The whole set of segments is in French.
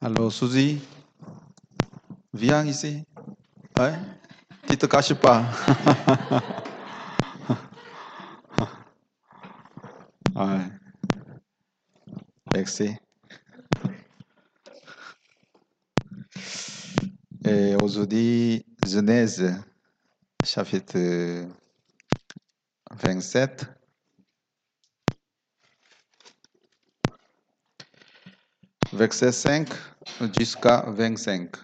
Allô, Suzy, viens ici. Ouais? Tu te caches pas. Ouais, merci. Et aujourd'hui, Genèse, chapitre 27, verset 5 jusqu'à 25.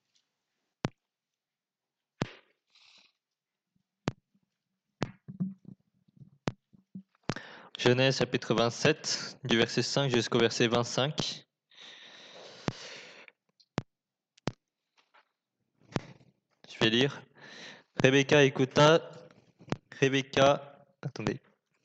Genèse chapitre 27, du verset 5 jusqu'au verset 25. Je vais lire. Attendez.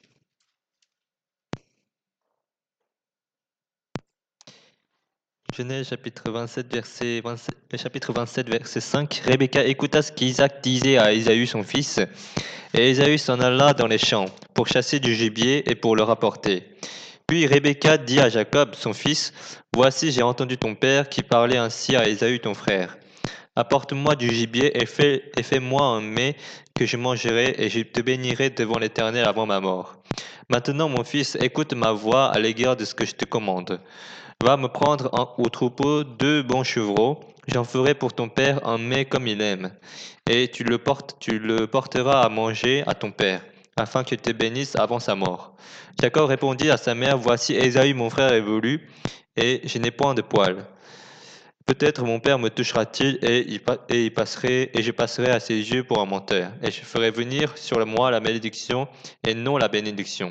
Genèse chapitre 27, chapitre 27, verset 5. Rebecca écouta ce qu'Isaac disait à Ésaü son fils, et Ésaü s'en alla dans les champs pour chasser du gibier et pour le rapporter. Puis Rebecca dit à Jacob son fils, voici j'ai entendu ton père qui parlait ainsi à Ésaü ton frère. Apporte-moi du gibier et fais-moi un mets que je mangerai et je te bénirai devant l'Éternel avant ma mort. Maintenant, mon fils, écoute ma voix à l'égard de ce que je te commande. Va me prendre au troupeau 2 bons chevreaux. J'en ferai pour ton père un mets comme il aime. Et tu le porteras à manger à ton père, afin qu'il te bénisse avant sa mort. Jacob répondit à sa mère, voici Ésaü mon frère est venu, et je n'ai point de poil. Peut-être mon père me touchera-t-il et je passerai à ses yeux pour un menteur, et je ferai venir sur moi la malédiction et non la bénédiction.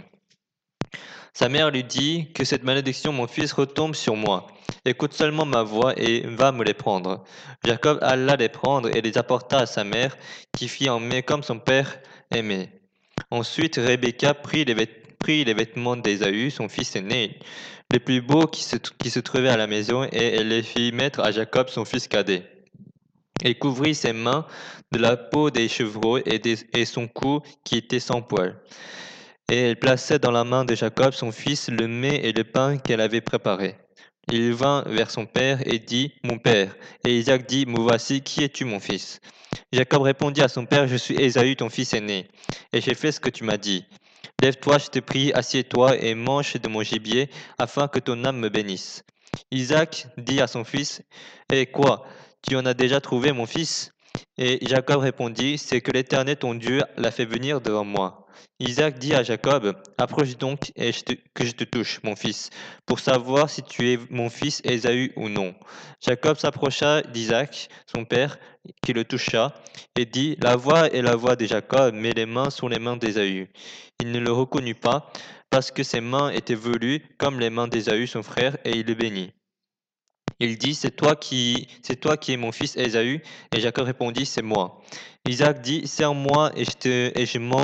Sa mère lui dit, que cette malédiction, mon fils, retombe sur moi. Écoute seulement ma voix et va me les prendre. Jacob alla les prendre et les apporta à sa mère, qui fit en mets comme son père aimait. Ensuite, Rebecca prit les vêtements d'Ésaü, son fils aîné, les plus beaux qui se trouvaient à la maison, et elle les fit mettre à Jacob, son fils cadet. Elle couvrit ses mains de la peau des chevreaux et son cou qui était sans poil. Et elle plaçait dans la main de Jacob, son fils, le mets et le pain qu'elle avait préparé. Il vint vers son père et dit, mon père. Et Isaac dit, me voici, qui es-tu, mon fils? Jacob répondit à son père, je suis Ésaü, ton fils aîné, et j'ai fait ce que tu m'as dit. Lève-toi, je te prie, assieds-toi et mange de mon gibier, afin que ton âme me bénisse. Isaac dit à son fils, eh quoi, tu en as déjà trouvé, mon fils? Et Jacob répondit, c'est que l'Éternel ton Dieu l'a fait venir devant moi. Isaac dit à Jacob, approche donc et que je te touche, mon fils, pour savoir si tu es mon fils Ésaü ou non. Jacob s'approcha d'Isaac, son père, qui le toucha, et dit, la voix est la voix de Jacob, mais les mains sont les mains d'Ésaü. Il ne le reconnut pas, parce que ses mains étaient velues comme les mains d'Ésaü, son frère, et il le bénit. Il dit, c'est toi qui es mon fils Ésaü. Et Jacob répondit, c'est moi. Isaac dit, serre-moi que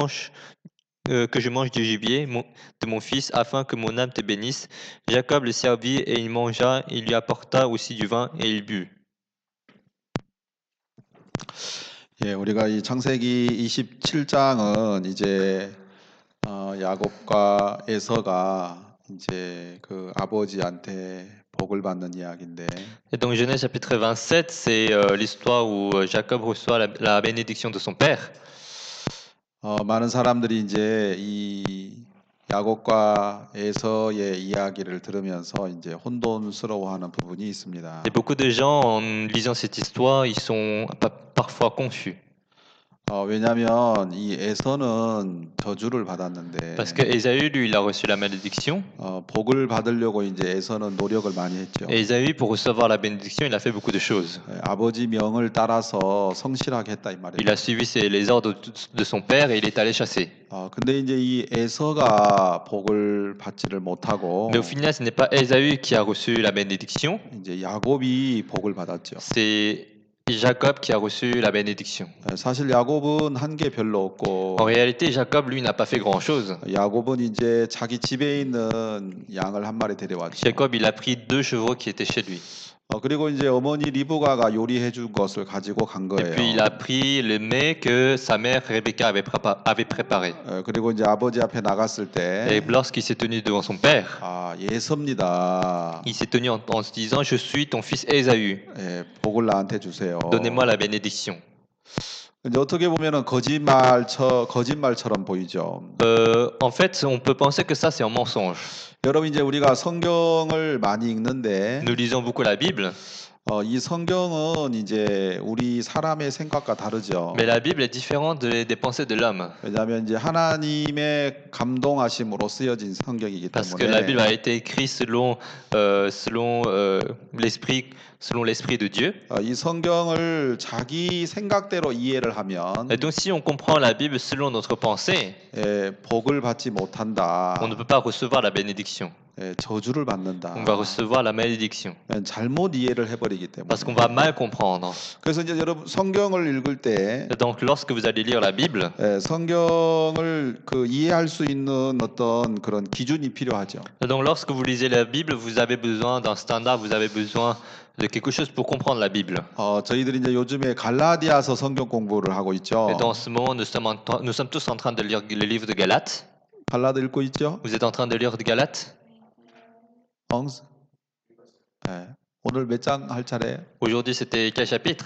je mange du gibier de mon fils, afin que mon âme te bénisse. Jacob le servit et il mangea, il lui apporta aussi du vin et il but. 예, 우리가 이 창세기 27장은 이제 야곱과 에서가 이제 그 아버지한테 복을 받는 이야기인데. Et donc Genèse chapitre 27, c'est l'histoire où Jacob reçoit la bénédiction de son père. 많은 사람들이 이제 이 야곱과 에서의 이야기를 들으면서 이제 혼돈스러워하는 부분이 있습니다. Et beaucoup de gens, en lisant cette histoire, ils sont parfois confus. 왜냐하면 이 에서는 저주를 받았는데 Parce que Ésaü, lui, il a reçu la malédiction. 복을 받으려고 이제 에서는 노력을 많이 했죠. Et Ésaü, pour recevoir la bénédiction, il a fait beaucoup de choses. 아버지 명을 따라서 성실하게 했다 이 말이에요. Il a suivi les ordres de son père et il est allé chasser. 근데 이제 이 에서가 복을 받지를 못하고 Mais au final, ce n'est pas Ésaü qui a reçu la bénédiction. 이제 야곱이 복을 받았죠. C'est Jacob qui a reçu la bénédiction. 사실 야곱은 한 게 별로 없고. En réalité, Jacob, lui, n'a pas fait grand-chose. 야곱은 이제 자기 집에 있는 양을 한 마리 데려왔죠. Jacob, il a pris 2 chevreaux qui étaient chez lui. 그리고 이제 어머니 리브가가 요리해 준 것을 가지고 간 Et puis il 거예요. a pris le mets que sa mère Rebecca avait préparé. 그리고 이제 아버지 앞에 나갔을 Et 때, lorsqu'il s'est tenu devant son père, 예서입니다. il s'est tenu en se disant, je suis ton fils Ésaü, 복을 나한테 주세요. donnez-moi la bénédiction. 이제 어떻게 보면은 거짓말처럼 보이죠. En fait, on peut penser que ça c'est un mensonge. 여러분 이제 우리가 성경을 많이 읽는데 Nous lisons beaucoup la Bible, 이 성경은 이제 우리 사람의 생각과 다르죠. mais la Bible est différente des pensées de l'homme. 왜냐하면 이제 하나님의 감동하심으로 쓰여진 성경이기 Parce que la Bible 때문에 a été écrite selon l'esprit de Dieu. 이 성경을 자기 생각대로 이해를 하면 Et donc, si on comprend la Bible selon notre pensée, 복을 받지 못한다. on ne peut pas recevoir la bénédiction. 저주를 받는다. On va recevoir la malédiction. 잘못 이해를 해버리기 때문에. Parce qu'on va mal comprendre. 그래서 이제 여러분 성경을 읽을 때 Donc, lorsque vous allez lire la Bible, 성경을 이해할 수 있는 어떤 그런 기준이 필요하죠. donc lorsque vous lisez la Bible, vous avez besoin d'un standard, vous avez besoin de quelque chose pour comprendre la Bible. 저희들이 이제 요즘에 갈라디아서 성경 공부를 하고 있죠. Et dans ce moment, nous sommes tous en train de lire le livre de Galates. 갈라디 읽고 있죠? Vous êtes en train de lire de Galates? 오늘 몇 장 할 차례? Aujourd'hui, c'était quel chapitre?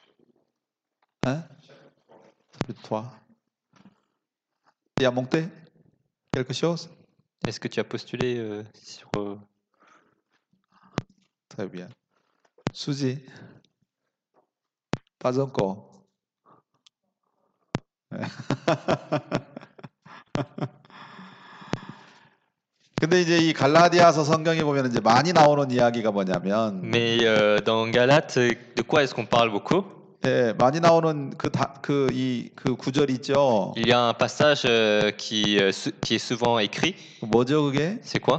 Toi. Il y a monté quelque chose? Est-ce que tu as postulé sur... Très bien. 수지. pas encore. 근데 이제 이 갈라디아서 성경에 보면 이제 많이 나오는 이야기가 뭐냐면 Mais dans Galates, de quoi est-ce qu'on parle beaucoup? 많이 나오는 그 구절 있죠. Il y a un passage qui est souvent écrit. 뭐죠 그게? C'est quoi?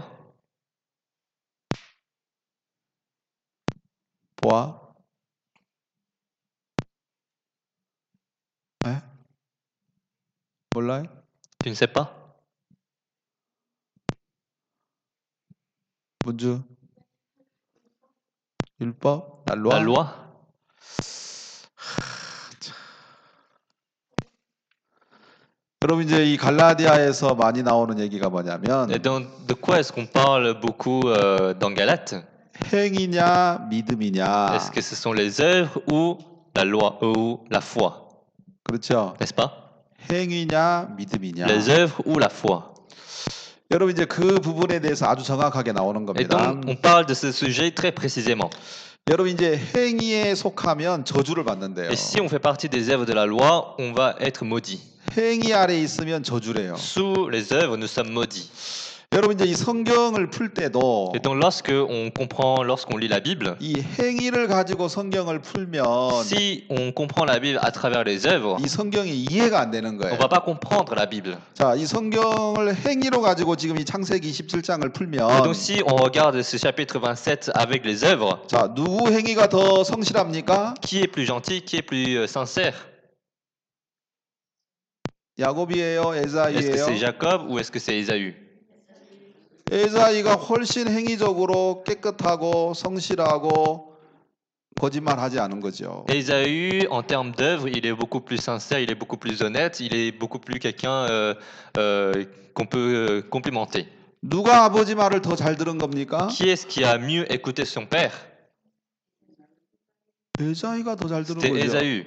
보아. 몰라요? Tu ne sais pas? 문주. 율법? La loi? 여러분 이제 이 갈라디아에서 많이 나오는 얘기가 뭐냐면 Et donc, de quoi est-ce qu'on parle beaucoup dans Galates? 행위냐 믿음이냐. Est-ce que ce sont les œuvres ou la loi ou la foi? 그렇죠. N'est-ce pas? 행위냐 믿음이냐. Les œuvres ou la foi? 여러분 이제 그 부분에 대해서 아주 정확하게 나오는 Et 겁니다. donc, on parle de ce sujet très précisément. 여러분 이제 행위에 속하면 저주를 받는데요. Et si on fait partie des œuvres de la loi, on va être maudit. 행위 아래 있으면 저주래요. Sous les œuvres, nous sommes maudits. 여러분 이제 이 성경을 풀 때도 Et donc, lorsqu'on lit la Bible, 이 행위를 가지고 성경을 풀면 si on comprend la Bible à travers les œuvres, 이 성경이 이해가 안 되는 on 거예요. va pas comprendre la Bible. 자, 이 성경을 행위로 가지고 지금 이 창세기 27장을 Et 풀면 donc, si on regarde ce chapitre 27 avec les œuvres, 자, 누구 행위가 더 성실합니까? qui est plus gentil, qui est plus sincère? 야곱이에요, Est-ce que c'est 에사이예요? Jacob ou est-ce que c'est Ésaü? 에사이가 훨씬 행위적으로 깨끗하고 성실하고 거짓말하지 않은 거죠. Ésaü, en termes d'œuvre, il est beaucoup plus sincère, il est beaucoup plus honnête, il est beaucoup plus quelqu'un qu'on peut complimenter. 누가 아버지 말을 더 잘 들은 겁니까? Qui est-ce qui a mieux écouté son père? 에사이가 더 잘 들은 C'était 거죠. Ésaü.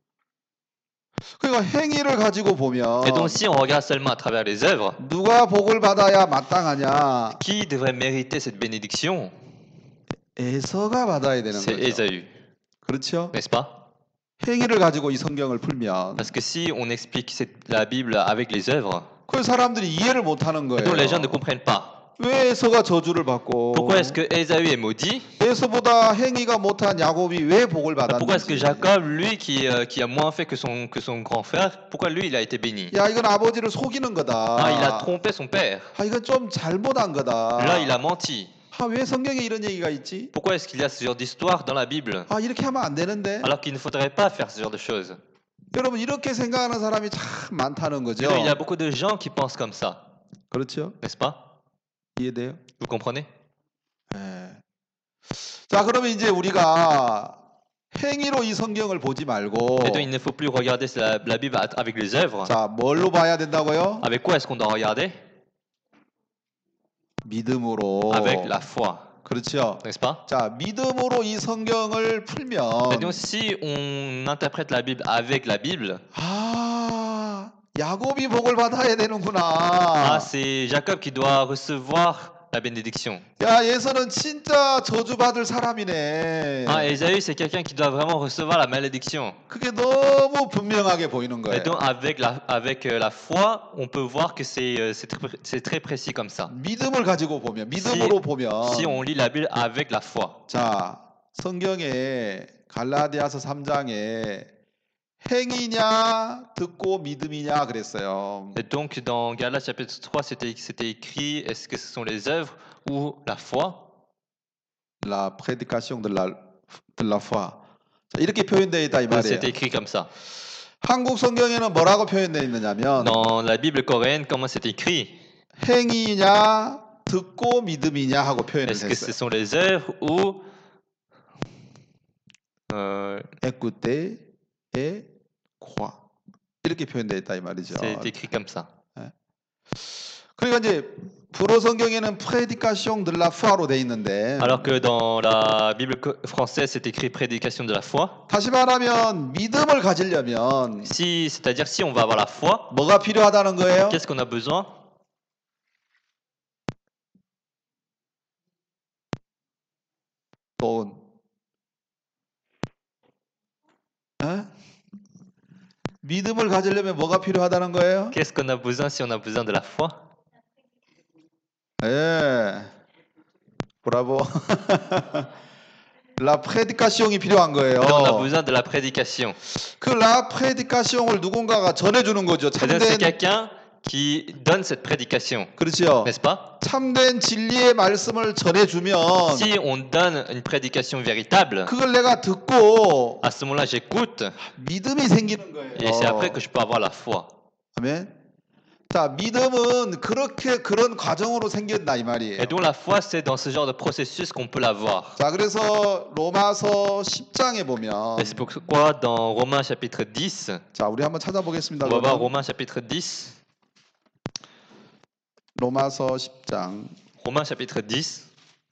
그러니까 행위를 가지고 보면 Et donc, si on regarde seulement à travers les œuvres, 누가 복을 받아야 마땅하냐? qui devrait mériter cette bénédiction? 에서가 받아야 되는 C'est 거죠. Ésaü, 그렇죠? n'est-ce pas? 행위를 가지고 이 성경을 풀면 Parce que si on explique la Bible avec les œuvres, 그 사람들이 이해를 못 하는 et donc les gens ne 거예요. comprennent pas. 왜 에서가 저주를 받고 Pourquoi est-ce que Ésaü est maudit? 에서보다 행위가 못한 야곱이 왜 복을 Pourquoi est-ce que 받았는지. Jacob, lui qui a moins fait que son grand frère, pourquoi lui il a été béni? 야, 이건 아버지를 속이는 거다. Il a trompé son père. 이건 좀 잘못한 거다. Là, il a menti. 왜 성경에 이런 얘기가 있지? Pourquoi est-ce qu'il y a ce genre d'histoire dans la Bible? 이렇게 하면 안 되는데. Alors qu'il ne faudrait pas faire ce genre de choses. 여러분 이렇게 생각하는 사람이 참 많다는 거죠. Il y a beaucoup de gens qui pensent comme ça, 그렇죠? n'est-ce pas? 이해돼요? Vous comprenez? 예. 자, 그러면 이제 우리가 행위로 이 성경을 보지 말고 Et donc, il ne faut plus regarder la Bible avec les œuvres. 자, 뭘로 봐야 된다고요? Avec quoi est-ce qu'on doit regarder? 믿음으로. Avec la foi, 그렇죠. n'est-ce pas? 자, 믿음으로 이 성경을 Et 풀면 donc, si on interprète la Bible avec la Bible, 아, 야곱이 복을 받아야 ah, 되는구나. c'est Jacob qui doit recevoir la bénédiction. 야, 예서는 진짜 저주받을 사람이네. Ah, Ésaü, c'est quelqu'un qui doit vraiment recevoir la malédiction. 그게 너무 분명하게 보이는 Et 거예요. donc, avec la foi, on peut voir que c'est très précis comme ça. 믿음을 가지고 보면, 믿음으로 보면. Si on lit la Bible avec la foi. 자, 성경에 갈라디아서 3장에 행위냐 듣고 믿음이냐 그랬어요. Et donc, dans Galates chapitre 3, c'était écrit, est-ce que ce sont les œuvres ou la foi? La prédication de la foi. 자, 이렇게 표현되어 있다 이 말이에요. C'est écrit comme ça. 한국 성경에는 뭐라고 표현되어 있느냐면 Dans la Bible coréenne, comment c'est écrit? 행위냐 듣고 믿음이냐 하고 표현을 Est-ce que ce 했어요. sont les œuvres ou écouter et croire. 이렇게 표현되어 있다 이 말이죠. c'est écrit comme ça? 그러니까 이제 불어 성경에는 prédication de la foi로 돼 있는데 Alors que dans la Bible française, c'est écrit prédication de la foi. 다시 말하면 믿음을 가지려면 C'est-à-dire si on va avoir la foi, 뭐가 필요하다는 거예요? qu'est-ce qu'on a besoin? 돈. 에? 믿음을 가지려면 뭐가 필요하다는 거예요? Qu'est-ce qu'on a besoin si on a besoin de la foi? 예. 브라보. 라 프레디카시옹이 필요한 거예요. Donc, on a besoin de la prédication. 그 라 프레디카시옹을 누군가가 전해주는 거죠. C'est-à-dire c'est 참된 quelqu'un qui donne cette prédication, 그렇죠. n'est-ce pas? 참된 진리의 말씀을 전해주면 Si on donne une prédication véritable, 그걸 내가 듣고 à ce moment-là, j'écoute 믿음이 생기는 거예요. et c'est après que je peux avoir la foi. 아멘. 자, 믿음은 그런 과정으로 생긴다 이 말이에요. Et donc la foi, c'est dans ce genre de processus qu'on peut l'avoir. 자, 그래서 로마서 10장에 보면 Et c'est pourquoi dans Romains chapitre 10, 자, 우리 한번 찾아보겠습니다. on va voir 그러면. Romains chapitre 10, 로마서 10장 Romains chapitre 10,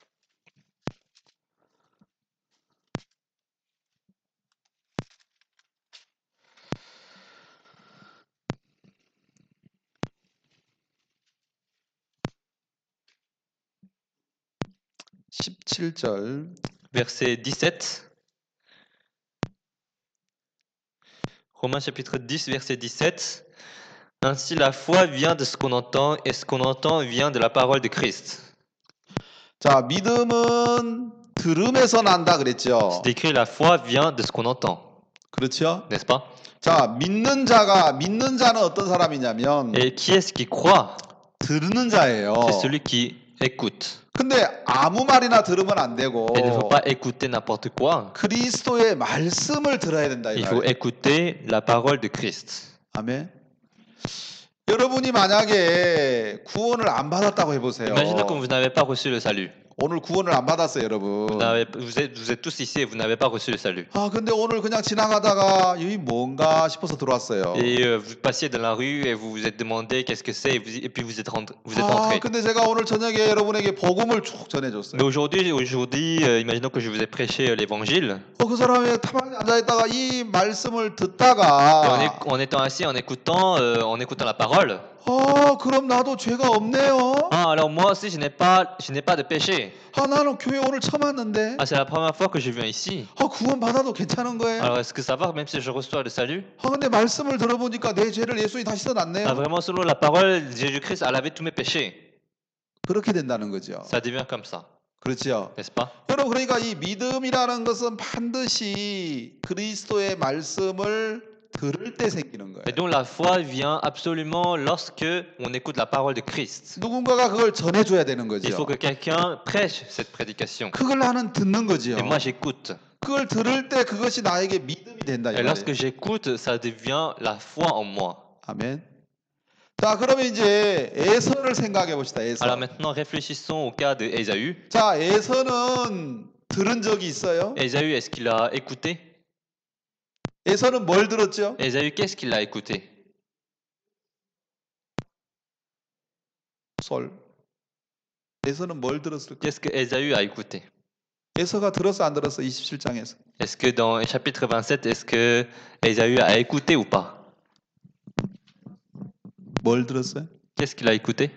(17절) verset 17. Romains chapitre 10, verset 17. Ainsi la foi vient de ce qu'on entend et ce qu'on entend vient de la parole de Christ. 자, 믿음은 들음에서 난다 그랬죠. C'est écrit la foi vient de ce qu'on entend, 그렇죠? n'est-ce pas? 자, 믿는 자는 어떤 사람이냐면 Et qui est-ce qui croit? 듣는 자예요. C'est celui qui écoute. 근데 아무 말이나 들으면 안 되고 Et il ne faut pas écouter n'importe quoi. 그리스도의 말씀을 들어야 된다 이 Il faut 말이에요. écouter la parole de Christ. 아멘. 여러분이 만약에 구원을 안 받았다고 해보세요. Imaginez que vous n'avez pas reçu le salut. 오늘 구원을 안 받았어요, 여러분. Vous êtes tous ici et vous n'avez pas reçu le salut. 아, 근데 오늘 그냥 지나가다가 이게 뭔가 싶어서 들어왔어요. Et vous passiez dans la rue et vous vous êtes demandé qu'est-ce que c'est et puis vous êtes 아, entré. 근데 제가 오늘 저녁에 여러분에게 복음을 쭉 전해줬어요. Mais aujourd'hui, imaginons que je vous ai prêché l'évangile. 그 사람이 가만히 앉아있다가 이 말씀을 Et 듣다가 en étant assis, en écoutant la parole. 그럼 나도 죄가 없네요. Ah, alors moi aussi, je n'ai pas de péché. 나는 교회 오늘 처음 왔는데 Ah, c'est la première fois que je viens ici. 구원 받아도 괜찮은 거예요. Alors, est-ce que ça va, même si je reçois le salut? 근데 말씀을 들어보니까 내 죄를 예수님이 다시 Ah, 써놨네요. vraiment, selon la parole, Jésus-Christ a lavé tous mes péchés. 그렇게 된다는 거죠. Ça devient comme ça, 그렇죠. n'est-ce pas? 여러분, 그러니까 이 믿음이라는 것은 반드시 그리스도의 말씀을 들을 때 생기는 거예요. Et donc la foi vient absolument lorsque on écoute la parole de Christ. 누군가가 그걸 전해줘야 되는 Il faut 거죠. que quelqu'un prêche cette prédication. 그걸 나는 듣는 거죠. Et moi j'écoute. 그걸 들을 때 그것이 나에게 믿음이 된다. 이 Et lorsque 말이에요. j'écoute, ça devient la foi en moi. 아멘. 자, 그러면 이제 에서를 생각해 봅시다. 에서. Alors maintenant réfléchissons au cas de Ésaü. 자, 에서는 들은 적이 있어요? Ésaü, est-ce qu'il a écouté? 에서는 뭘 들었죠? Ésaü, qu'est-ce qu'il a écouté? 솔. 에서는 뭘 들었을까? Qu'est-ce que Ésaü a écouté? 에서가 들었어 안 들었어? 27장에서. Est-ce que dans le chapitre 27, est-ce que Ésaü a écouté ou pas? 뭘 들었어요? Qu'est-ce qu'il a écouté?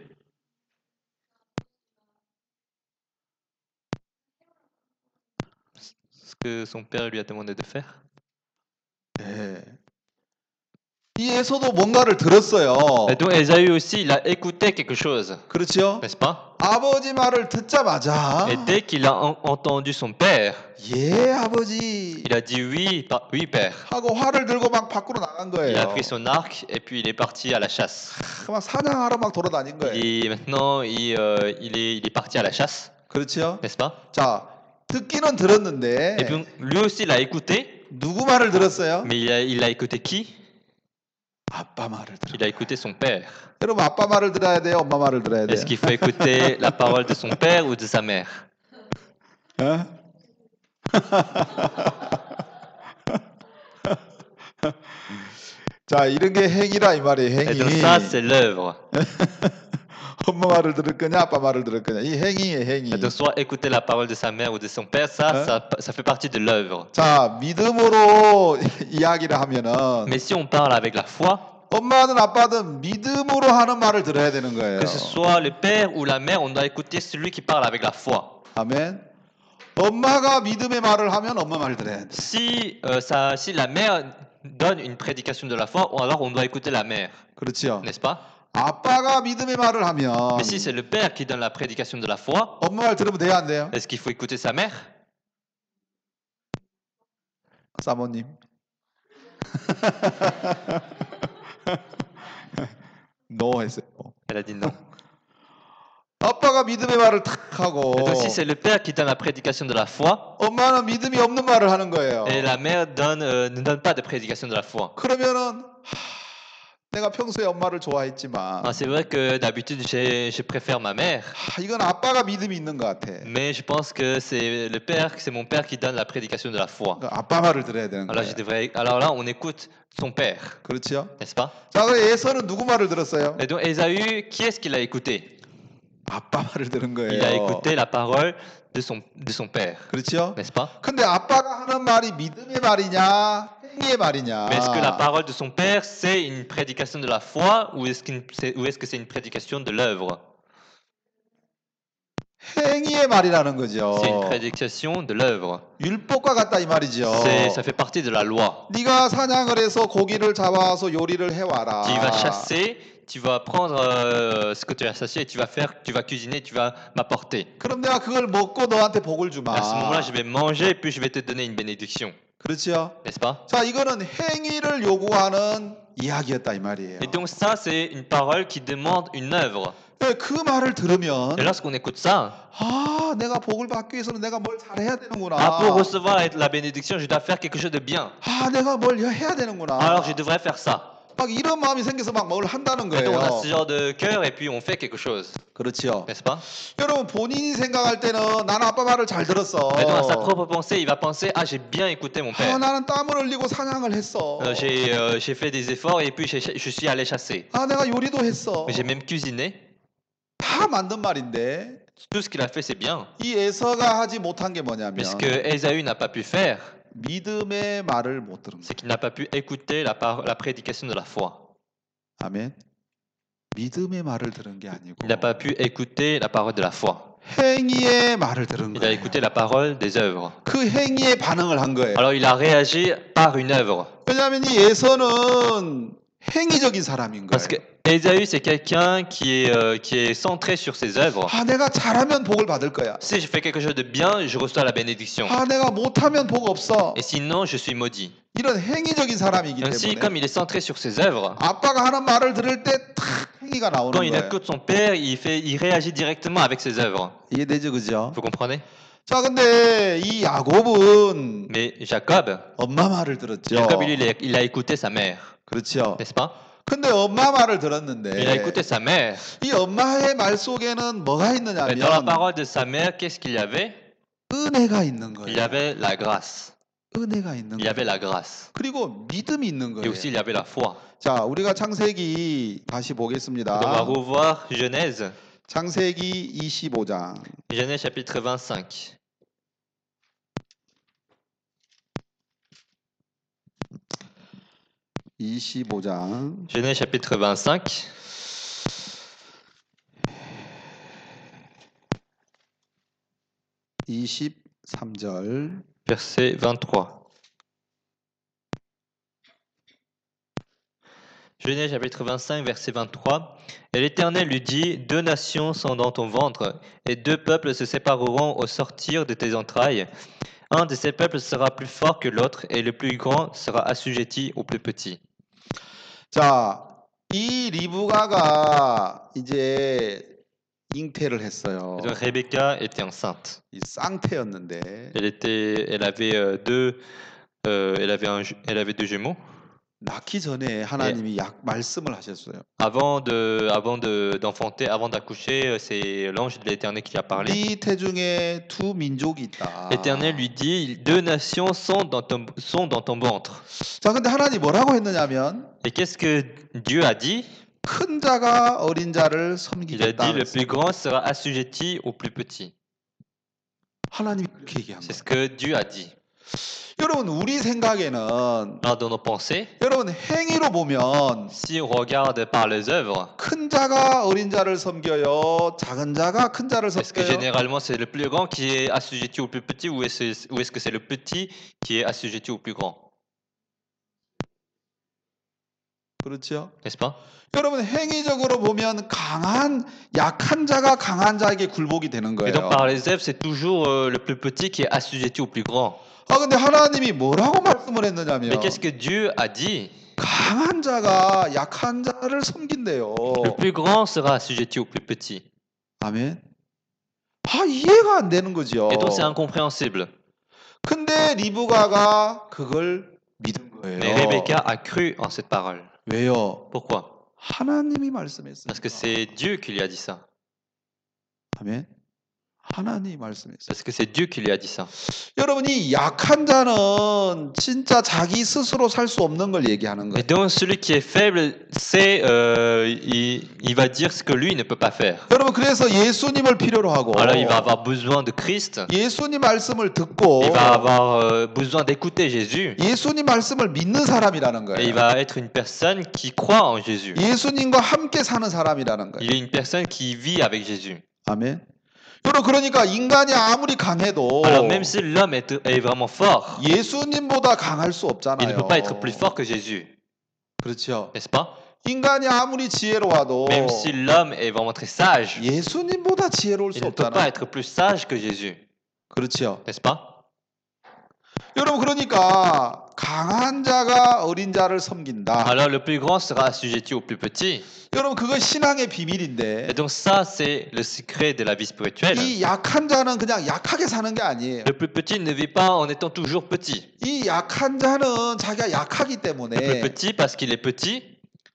Ce que son père lui a demandé de faire. 네. 이 에서도 뭔가를 들었어요. Et donc Ésaü aussi, il a écouté quelque chose, 그렇죠? n'est-ce pas? 아버지 말을 듣자마자 Et dès qu'il a entendu son père, 예 아버지 il a dit oui, oui père. 하고 활을 들고 막 밖으로 나간 Il a 거예요. pris son arc et puis il est parti à la chasse. 막 사냥하러 막 돌아다닌 거예요. Maintenant, il est parti à la chasse, 그렇죠? n'est-ce pas? 자 듣기는 들었는데 Et puis lui aussi, il a écouté, 누구 말을 들었어요? mais il a écouté qui? 아빠 말을 들어. Il a écouté son père. 여러분 아빠 말을 들어야 돼요? 엄마 말을 들어야 돼요? Est-ce qu'il faut écouter la parole de son père ou de sa mère? 어? 자 이런 게 행위라 이 말이에요. Et donc 행위. ça, c'est l'œuvre. 엄마 말을 들을 거냐 아빠 말을 들을 거냐 이 행위의 행위. Et donc soit écouter la parole de sa mère ou de son père, ça fait partie de l'œuvre. 자 믿음으로 이야기를 하면은 Mais si on parle avec la foi, 엄마든 아빠든 믿음으로 하는 말을 들어야 되는 거예요. que ce soit le père ou la mère, on doit écouter celui qui parle avec la foi. 아멘. 엄마가 믿음의 말을 하면 엄마 말 들어야 돼. Si la mère donne une prédication de la foi, alors on doit écouter la mère, 그렇지요. n'est-ce pas? 아빠가 믿음의 말을 하면 Mais si c'est le père qui donne la prédication de la foi, 엄마 말 들으면 돼요 안 돼요? est-ce qu'il faut écouter sa mère? 사모님. 노 했어요. Elle a dit non. 아빠가 믿음의 말을 탁 하고 Et donc si c'est le père qui donne la prédication de la foi, 엄마는 믿음이 없는 말을 하는 거예요. et la mère ne donne pas de prédication de la foi. 그러면은 내가 평소에 엄마를 좋아했지만 Ah, c'est vrai que d'habitude je préfère ma mère, 이건 아빠가 믿음이 있는 것 같아. mais je pense que c'est mon père qui donne la prédication de la foi. 그러니까 아빠 말을 들어야 되는 거예요. Alors là, on écoute son père, 그렇죠? n'est-ce pas? 자, 그래 에서는 누구 말을 들었어요? Et donc Ésaü, qui est-ce qu'il a écouté? 아빠 말을 들은 거예요. Il a écouté la parole de son père, 그렇죠? n'est-ce pas? 근데 아빠가 하는 말이 믿음의 말이냐, 행위의 말이냐? Mais est-ce que la parole de son père, c'est une prédication de la foi ou est-ce que c'est une prédication de l'œuvre? 행위의 말이라는 거죠. C'est une prédication de l'œuvre. 율법과 같다 이 말이죠. Ça fait partie de la loi. 네가 사냥을 해서 고기를 잡아서 요리를 해와라. Tu vas chasser, tu vas prendre ce que tu as chassé et tu vas cuisiner, tu vas m'apporter. 그럼 내가 그걸 먹고 너한테 복을 주마. À ce moment-là, je vais manger et puis je vais te donner une bénédiction, 그렇죠? n'est-ce pas? 자, 이거는 행위를 요구하는 이야기였다 이 말이에요. Et donc ça, c'est une parole qui demande une œuvre. 네, 그 말을 들으면 Et lorsqu'on écoute ça, 아, 내가 복을 받기 위해서는 내가 뭘 잘해야 되는구나. pour recevoir la bénédiction, je dois faire quelque chose de bien. 아, 내가 뭘 해야 되는구나. Alors je devrais faire ça. 막 이런 마음이 생겨서 막 뭘 한다는 Et donc on a 거예요. ce genre de cœur et puis on fait quelque chose, 그렇죠. n'est-ce pas? 여러분 본인이 생각할 때는 나는 아빠 말을 잘 들었어. Et donc à sa propre pensée, il va penser, ah j'ai bien écouté mon 아, père. 나는 땀을 흘리고 사냥을 했어. J'ai fait des efforts et puis je suis allé chasser. 아, 내가 요리도 했어. J'ai même cuisiné. 다 만든 말인데 Tout ce qu'il a fait, c'est bien. 이 에서가 하지 못한 게 뭐냐면 Mais ce que Ésaü n'a pas pu faire, 믿음의 말을 못 들은 거예요. c'est qu'il n'a pas pu écouter la prédication de la foi. 아멘. 믿음의 말을 들은 게 아니고 Il n'a pas pu écouter la parole de la foi. 행위의 말을 들은 Il a 거예요. écouté la parole des œuvres. 그 행위에 반응을 한 거예요. Alors il a réagi par une œuvre. 왜냐하면 이 에서는 행위적인 사람인 Parce que 거예요. Ésaü, c'est quelqu'un qui est centré sur ses œuvres. 아, 내가 잘하면 복을 받을 거야. Si je fais quelque chose de bien, je reçois la bénédiction. 아, 내가 못하면 복 없어. Et sinon, je suis maudit. 이런 행위적인 사람이기 Ainsi, 때문에 comme il est centré sur ses œuvres, 아빠가 하는 말을 들을 때 탁 행위가 나오는 quand il 거예요. écoute son père, il réagit directement avec ses œuvres. 이해되죠, 그죠? Vous comprenez? 자, 근데 이 야곱은 Mais Jacob, 엄마 말을 들었죠. Jacob il a écouté sa mère, 그렇죠. n'est-ce pas? 근데 엄마 말을 Il a 들었는데 écouté sa mère. 이 엄마의 말 속에는 뭐가 Mais dans la 있느냐면 parole de sa mère, qu'est-ce qu'il y avait? 은혜가 있는 Il y 거예요. avait la grâce. 은혜가 있는 Il y avait 거예요. la grâce. 그리고 믿음이 있는 Et 거예요. aussi, il y avait la foi. 자, 우리가 창세기 다시 Donc, on va 보겠습니다. revoir Genèse. 창세기 25장. Genèse chapitre 25. Genèse chapitre 25. Verset 23. Genèse chapitre 25, verset 23. Et l'Éternel lui dit, 2 nations sont dans ton ventre, et 2 peuples se sépareront au sortir de tes entrailles. Un de ces peuples sera plus fort que l'autre, et le plus grand sera assujetti au plus petit. 자, 이 리브가가 이제 잉태를 했어요. Et donc Rebecca était enceinte. 이 쌍태였는데 Elle avait elle avait 2 jumeaux. 낳기 전에 하나님이 말씀을 하셨어요. Avant d'enfanter, avant d'accoucher, c'est l'ange de l'Éternel qui a parlé. 네 태중에 두 민족이 있다. L'Éternel lui dit, 2 nations sont dans ton ventre. 자, 근데 하나님 뭐라고 했느냐면 Et qu'est-ce que Dieu a dit? 큰 자가 어린 자를 Il a 섬기겠다. dit, le plus grand sera assujetti au plus petit. 하나님이 그렇게 얘기한 C'est 거예요. ce que Dieu a dit. 여러분 우리 생각에는 Alors, dans nos pensées, 여러분 행위로 보면 si on regarde par les œuvres, 큰 자가 어린 자를 섬겨요. 작은 자가 큰 자를 est-ce que 섬겨요. généralement c'est le plus grand qui est assujetti au plus petit ou est-ce que c'est le petit qui est assujetti au plus grand? 그렇죠? N'est-ce pas? 여러분 행위적으로 보면 약한 자가 강한 자에게 굴복이 되는 Et donc 거예요. par les œuvres, c'est toujours le plus petit qui est assujetti au plus grand. 아 근데 하나님이 뭐라고 말씀을 Mais 했느냐면 qu'est-ce que Dieu a dit? 강한 자가 약한 자를 섬긴대요. Le plus grand sera assujetti au plus petit. 아멘. 아 이해가 안 되는 거죠. Et donc c'est incompréhensible. 근데 리브가가 그걸 믿은 거예요. Mais Rebecca a cru en cette parole. 왜요? Pourquoi? 하나님이 말씀했어요. Parce que c'est Dieu qui lui a dit ça. 아멘. 하나님이 말씀했어요. Parce que c'est Dieu qui lui a dit ça. 여러분이 약한 자는 진짜 자기 스스로 살 수 없는 걸 얘기하는 Et 거예요. donc celui qui est faible, il va dire ce que lui ne peut pas faire. 여러분 그래서 예수님을 필요로 하고 Alors il va avoir besoin de Christ. 예수님 말씀을 듣고 Il va avoir besoin d'écouter Jésus. 예수님 말씀을 믿는 사람이라는 Et il 거예요. va être une personne qui croit en Jésus. 예수님과 함께 사는 사람이라는 거예요. Il est une personne qui vit avec Jésus. 아멘. 여러분 그러니까 인간이 아무리 강해도 Alors même si l'homme est vraiment fort, 예수님보다 강할 수 il ne 없잖아요. peut pas être plus fort que Jésus. 그렇죠. N'est-ce pas? 인간이 아무리 지혜로워도 Même si l'homme est vraiment très sage, 예수님보다 지혜로울 수 il ne peut pas 없잖아요. être plus sage que Jésus. 그렇죠. N'est-ce pas? 여러분 그러니까 강한 자가 어린 자를 섬긴다. Alors le plus grand sera assujetti au plus petit. 여러분 그거 신앙의 Et 비밀인데 donc ça, c'est le secret de la vie spirituelle. 이 약한 자는 그냥 약하게 사는 게 아니에요. Le plus petit ne vit pas en étant toujours petit. 이 약한 자는 자기가 약하기 Le plus 때문에 petit, parce qu'il est petit,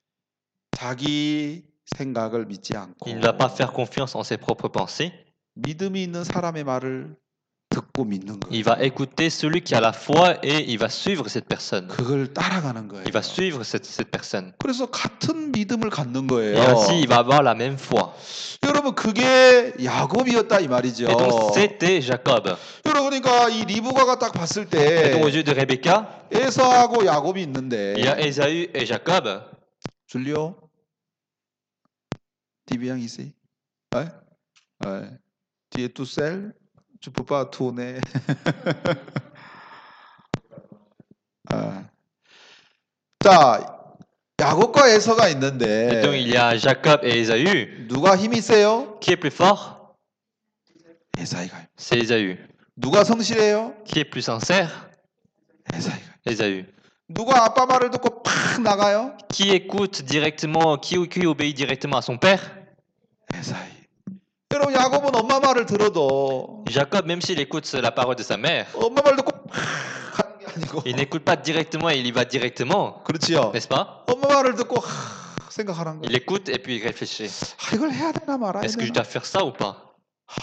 자기 생각을 믿지 않고 il ne va pas faire confiance en ses propres pensées. 믿음이 있는 사람의 말을 듣고 믿는 거예요. Il va écouter celui qui a la foi et il va suivre cette personne. 그걸 따라가는 거예요. Il va suivre cette personne. 그래서 같은 믿음을 갖는 Et 거예요. ainsi, il va avoir la même foi. 여러분 그게 야곱이었다 이 말이죠. Et donc, c'était Jacob. 여러분 그러니까 이 리브가가 딱 봤을 Et donc, aux 때 yeux de Rebecca, 에서하고 야곱이 있는데 il y a Ésaü et Jacob. 줄리오 디비앙 이세 뒤에 투셀 주포파 투네 자 야곱과 에서가 Et donc, 있는데 il y a Jacob et Ésaü. 누가 힘이 세요? Qui est plus fort? 에사이가. C'est Ésaü. 누가 성실해요? Qui est plus sincère? 에사이가. Ésaü. 누가 아빠 말을 듣고 팍 나가요? Qui écoute directement, qui obéit directement à son père? 에사이. 여러분 야곱은 엄마 말을 들어도 Jacob, même s'il écoute la parole de sa mère, 엄마 말 듣고 팍 하는 게 아니고 il n'écoute pas directement, il y va directement. 그렇지요. N'est-ce pas? 엄마 말을 듣고 생각하는 Il 거예요. écoute et puis il réfléchit. 이걸 해야 되나 말아야 Est-ce que je 되나? dois faire ça ou pas?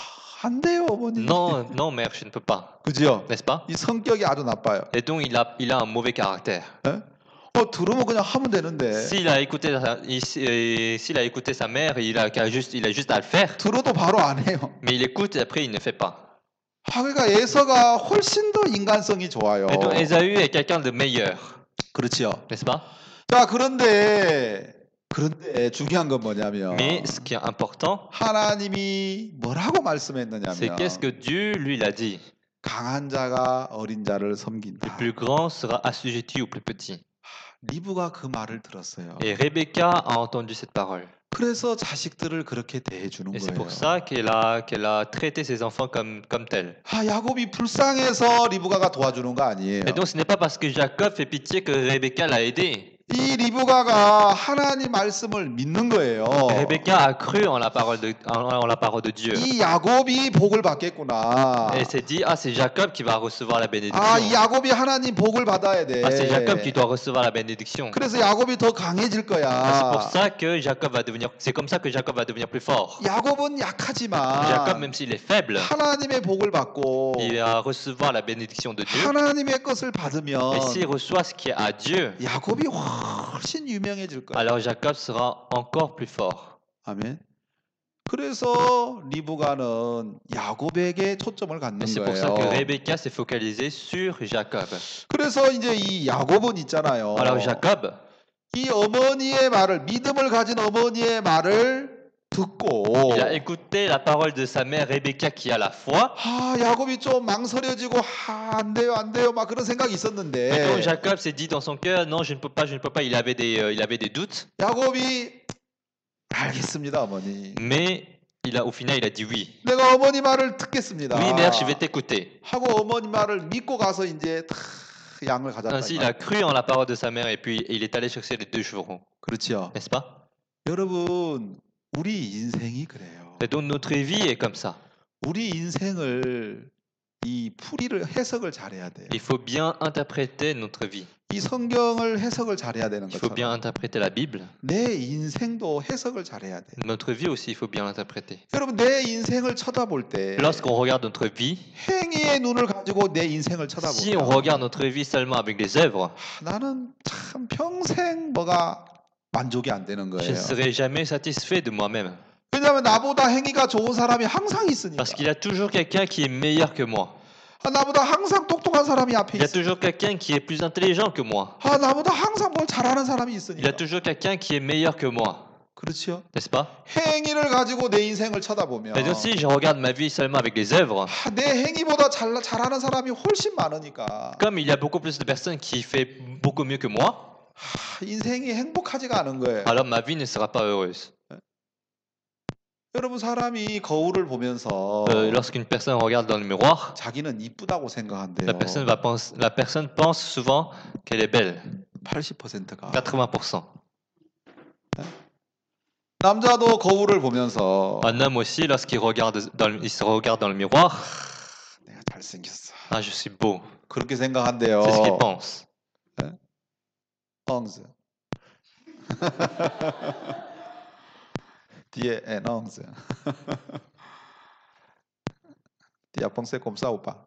안 돼요, 어머니. Non, non, mère, je ne peux pas. 그죠? N'est-ce pas? 이 성격이 아주 나빠요. Et donc, il a un mauvais caractère. 예? 들으면 그냥 하면 되는데 S'il a écouté s'il a écouté sa mère, il a juste à le faire. 들어도 바로 안 해요. Mais il écoute et après, il ne fait pas. 그러니까 에서가 훨씬 더 인간성이 좋아요. Et donc, Ésaü est quelqu'un de meilleur. 그렇죠. N'est-ce pas? 자, 그런데 중요한 건 뭐냐면 Mais ce qui est important, 하나님이 뭐라고 c'est 말씀했느냐면 qu'est-ce que Dieu lui l'a dit. 강한 자가 어린 자를 Le 섬긴다. plus grand sera assujetti au plus petit. 리브가 그 말을 들었어요. Et Rebecca a entendu cette parole. 그래서 자식들을 그렇게 대해주는 Et c'est 거예요. pour ça qu'elle a traité ses enfants comme tels. 야곱이 불쌍해서 리브가가 도와주는 거 아니에요. Et donc, ce n'est pas parce que Jacob fait pitié que Rebecca l'a aidé. 이 리브가가 하나님 말씀을 믿는 거예요. Rebecca a cru en la parole de Dieu. 이 야곱이 복을 받겠구나. Et elle s'est dit, ah, c'est Jacob qui va recevoir la bénédiction. 이 야곱이 하나님 복을 받아야 돼. Ah, c'est Jacob qui doit recevoir la bénédiction. 그래서 야곱이 더 강해질 Ah, c'est pour 거야. ça que c'est comme ça que Jacob va devenir plus fort. 야곱은 Jacob, 약하지만 même s'il est faible, 하나님의 복을 받고 il va recevoir la bénédiction de Dieu. 하나님의 것을 Et 받으면 s'il reçoit ce qui est à Dieu, 야곱이 훨씬 유명해질 거야. alors Jacob sera encore plus fort. 아멘. 그래서 리브가는 야곱에게 초점을 Et 갖는 c'est pour ça que 거예요. Rebecca s'est focalisée sur Jacob. 그래서 이제 이 야곱은 있잖아요. Alors Jacob, 이 어머니의 말을 믿음을 가진 어머니의 말을 듣고 il a écouté la parole de sa mère Rebecca qui a la foi. 야곱이 좀 망설여지고 안 돼요 막 그런 생각이 Et donc 있었는데 Jacob s'est dit dans son cœur, non, je ne peux pas. Il avait des doutes. 야곱이 알겠습니다 어머니. Mais au final, il a dit oui. 내가 어머니 말을 듣겠습니다. Oui, mère, je vais t'écouter. 하고 어머니 말을 믿고 가서 이제 다 양을 가졌다. Ainsi, il a cru en la parole de sa mère et puis il est allé chercher les 2 chevreaux. 그렇죠. N'est-ce pas? 여러분 우리 인생이 그래요. Et donc notre vie est comme ça. 우리 인생을 이 풀이를 해석을 잘해야 돼요. Il faut bien interpréter notre vie. 이 성경을 해석을 잘해야 되는 Il faut bien 것처럼 interpréter la Bible. 내 인생도 해석을 잘해야 돼. Notre vie aussi, il faut bien l'interpréter. 여러분 내 인생을 쳐다볼 때 Lorsqu'on regarde notre vie, 행위의 눈을 가지고 내 인생을 si on 쳐다보면 regarde notre vie seulement avec les œuvres, 나는 참 평생 뭐가 만족이 안 되는 je 거예요. ne serai jamais satisfait de moi-même. 왜냐하면 나보다 행위가 좋은 사람이 항상 있으니까. Parce qu'il y a toujours quelqu'un qui est meilleur que moi. 나보다 항상 똑똑한 사람이 앞에 Il y a 있어. toujours quelqu'un qui est plus intelligent que moi. 나보다 항상 뭘 잘하는 사람이 Il y a 있으니까. toujours quelqu'un qui est meilleur que moi. 그렇죠? N'est-ce pas? 행위를 가지고 내 인생을 쳐다보면 Et donc si je regarde ma vie seulement avec les œuvres, 내 행위보다 잘하는 사람이 훨씬 많으니까 comme il y a beaucoup plus de personnes qui font beaucoup mieux que moi, 인생이 행복하지가 않은 거예요. alors ma vie ne sera pas heureuse. 여러분 사람이 거울을 보면서 Lorsqu'une personne regarde dans le miroir, 자기는 이쁘다고 생각한대요. la personne pense souvent qu'elle est belle. 80%가. 80%. 남자도 거울을 보면서 Un homme aussi, lorsqu'il il se regarde dans le miroir, 내가 잘생겼어. ah, je suis beau. 그렇게 생각한대요. C'est ce qu'il pense. Onze. Dia est 11. Tu as pensé comme ça ou pas?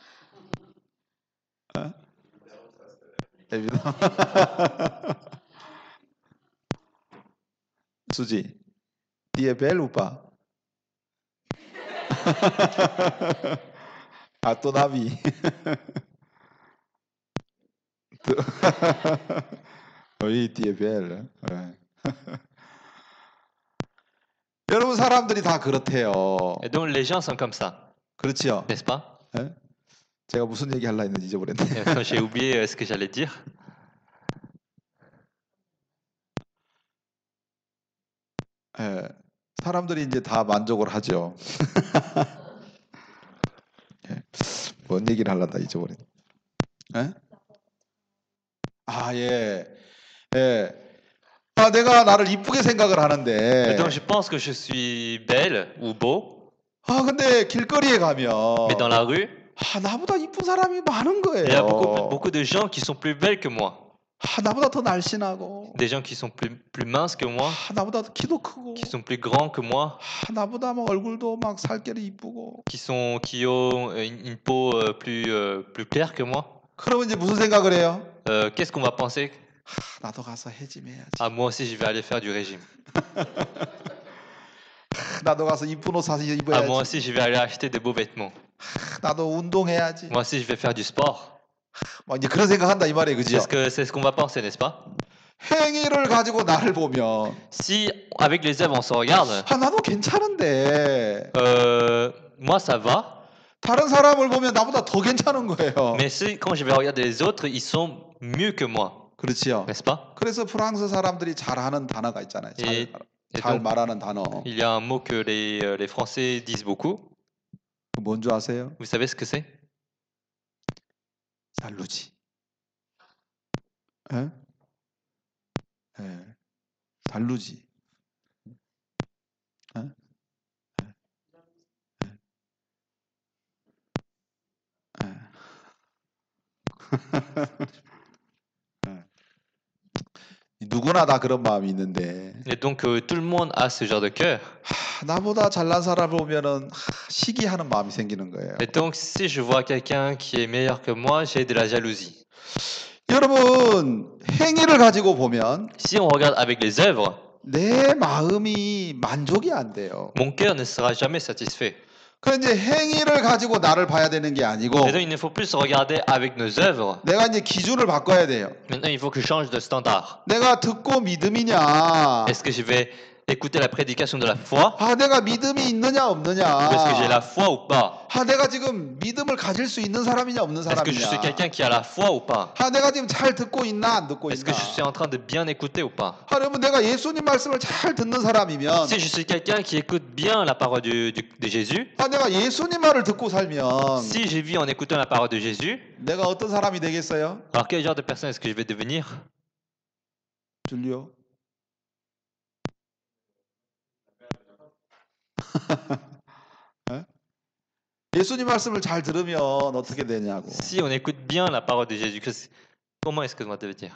Hein? Évidemment. Suji, tu es belle ou pas? À ton avis. Oui, tu es belle. Ouais. 여러분 사람들이 다 그렇대요. Et donc les gens sont comme ça, 그렇지요? n'est-ce pas? 예? 제가 무슨 얘기 하려 했는지 잊어버렸네. Et j'ai oublié ce que j'allais dire. 예, 사람들이 이제 다 만족을 하죠. 예, 뭔 얘기를 하려다 잊어버렸네. 예? 예. 내가 나를 이쁘게 생각을 Et 하는데. donc je pense que je suis belle ou beau, 근데 길거리에 가면. mais dans la rue, 나보다 이쁜 사람이 많은 il y a 거예요. beaucoup de gens qui sont plus belles que moi. 나보다 더 날씬하고, des gens qui sont plus minces que moi, 나보다 더 키도 크고, qui sont plus grands que moi, 나보다 막 얼굴도 막 살결이 이쁘고. qui ont une peau plus claire que moi. 그러면 이제 무슨 생각을 해요? Qu'est-ce qu'on va penser? 나도 가서 해짐해야지. Ah, moi aussi, je vais aller faire du régime. 나도 가서 이쁜 옷 사서 Ah, moi 입어야지. aussi, je vais aller acheter des beaux vêtements. 나도 운동해야지. Moi aussi, je vais faire du sport. 막 이제 그런 생각한다 이 말이에요, 그죠? C'est ce qu'on va penser, n'est-ce pas? 행위를 가지고 나를 보면 Si, avec les œuvres, on se regarde, 나도 괜찮은데 moi, ça va. 다른 사람을 보면 나보다 더 괜찮은 거예요. Mais si, quand je vais regarder les autres, ils sont mieux que moi, 그렇지요. n'est-ce pas? 그래서 프랑스 사람들이 잘하는 단어가 있잖아요. Et 잘 donc, 말하는 단어. il y a un mot que les Français disent beaucoup. 뭔 줄 아세요? Vous savez ce que c'est? 살루지. 예? 예. 살루지. 예? 예. 예. 예. 누구나 다 그런 마음이 있는데 Et donc, tout le monde a ce genre de cœur. 나보다 잘난 사람을 보면은 시기하는 마음이 생기는 거예요. Et donc, si je vois quelqu'un qui est meilleur que moi, j'ai de la jalousie. 여러분 행위를 가지고 보면 Si on regarde avec les œuvres, 내 마음이 만족이 안 돼요. mon cœur ne sera jamais satisfait. 그럼 이제 행위를 가지고 나를 봐야 되는 게 아니고 Et donc, il ne faut plus se regarder avec nos œuvres. 내가 이제 기준을 바꿔야 돼요. Maintenant, il faut que je change de standard. 내가 듣고 믿음이냐? Est-ce que je vais écouter la prédication de la foi? 내가 믿음이 있느냐 없느냐? Ou est-ce que j'ai la foi ou pas? 내가 지금 믿음을 가질 수 있는 사람이냐 없는 Est-ce que je suis 사람이냐? quelqu'un qui a la foi ou pas? 내가 지금 잘 듣고 있나 안 듣고 Est-ce que 있나? je suis en train de bien écouter ou pas? 여러분 내가 예수님 말씀을 잘 듣는 사람이면 Si je suis quelqu'un qui écoute bien la parole de Jésus, 내가 예수님 말을 듣고 살면 si je vis en écoutant la parole de Jésus, 내가 어떤 사람이 되겠어요? alors quel genre de personne est-ce que je vais devenir? 줄리오? 예수님 말씀을 잘 들으면 어떻게 되냐고. Si on écoute bien la parole de Jésus, comment est-ce que on va devenir?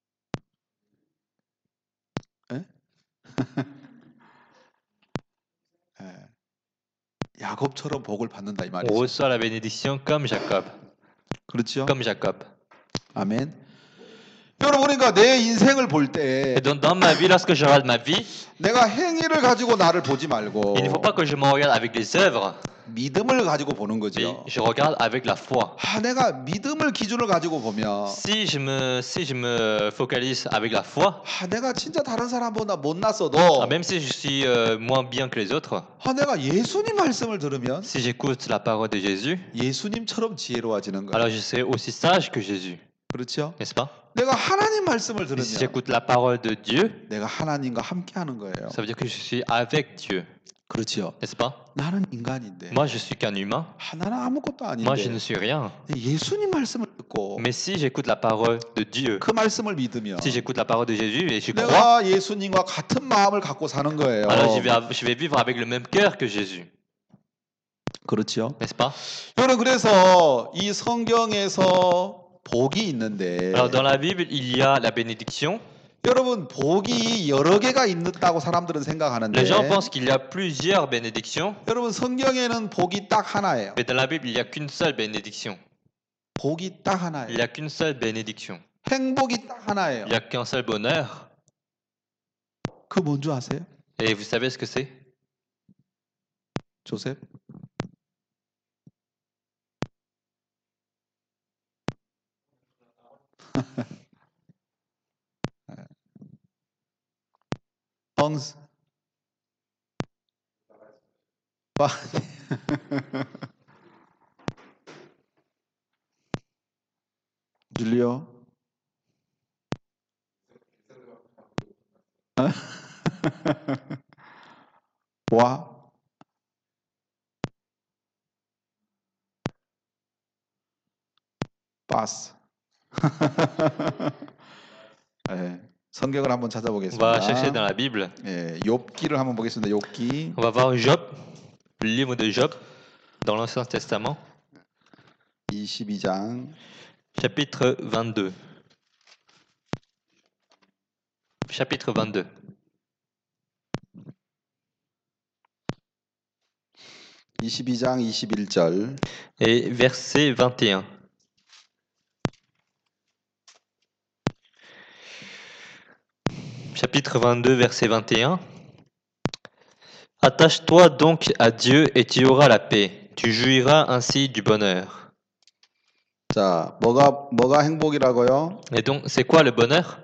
야곱처럼 복을 받는다 이 On 말이죠. reçoit la bénédiction comme Jacob. 그렇죠? Comme Jacob. 아멘. 여러분 그러니까 내 인생을 볼 때 Et donc dans ma vie, lorsque je regarde ma vie, 내가 행위를 가지고 나를 보지 말고 il ne faut pas que je me regarde avec les œuvres, 믿음을 가지고 보는 mais 거죠. je regarde avec la foi. 내가 믿음을 기준을 가지고 보면 Si je me focalise avec la foi, 내가 진짜 다른 사람보다 못났어도 même si je suis moins bien que les autres, 내가 예수님 말씀을 들으면 si j'écoute la parole de Jésus, 예수님처럼 지혜로워지는 거예요. alors je serai aussi sage que Jésus, 그렇죠? n'est-ce pas? 내가 하나님 말씀을 Et si 들으면 j'écoute la parole de Dieu, 내가 하나님과 함께 하는 거예요. ça veut dire que je suis avec Dieu, 그렇죠? n'est-ce pas? 나는 인간인데 Moi, je suis qu'un humain. 나는 아무것도 Moi, je ne 아닌데 suis rien. 예수님 말씀을 듣고 Mais si j'écoute la parole de Dieu, 그 말씀을 믿으면 si j'écoute la parole de Jésus et je crois, 내가 예수님과 같은 마음을 갖고 사는 거예요. alors je vais vivre avec le même cœur que Jésus, 그렇죠? n'est-ce pas? 여러분 그래서 이 성경에서 복이 있는데 Alors dans la Bible, il y a la bénédiction. 여러분 복이 여러 개가 있다고 사람들은 생각하는데 Les gens pensent qu'il y a plusieurs bénédictions, 여러분 성경에는 복이 딱 하나예요. mais dans la Bible, il n'y a qu'une seule bénédiction. 복이 딱 Il 하나예요. n'y a qu'une seule bénédiction. 행복이 딱 하나예요. Il n'y a qu'un seul bonheur. 그 뭔 줄 아세요? Et vous savez ce que c'est? 조셉? 엉스 줄리오? 와? 빠스. 네, 성경을 한번 On va 찾아보겠습니다. chercher dans la Bible. 예, 욥기를 한번 보겠습니다. 욥기 On va voir Job, le livre de Job, dans l'Ancien Testament, 22장 chapitre 22. chapitre 22. 이 22장 21절. Et verset 21. Chapitre 22, verset 21. Attache-toi donc à Dieu et tu auras la paix. Tu jouiras ainsi du bonheur. 자, 뭐가 행복이라고요? Et donc, c'est quoi le bonheur?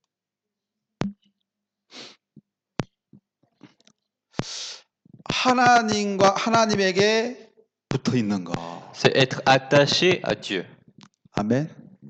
하나님에게 붙어 있는 거. C'est être attaché à Dieu. 아멘.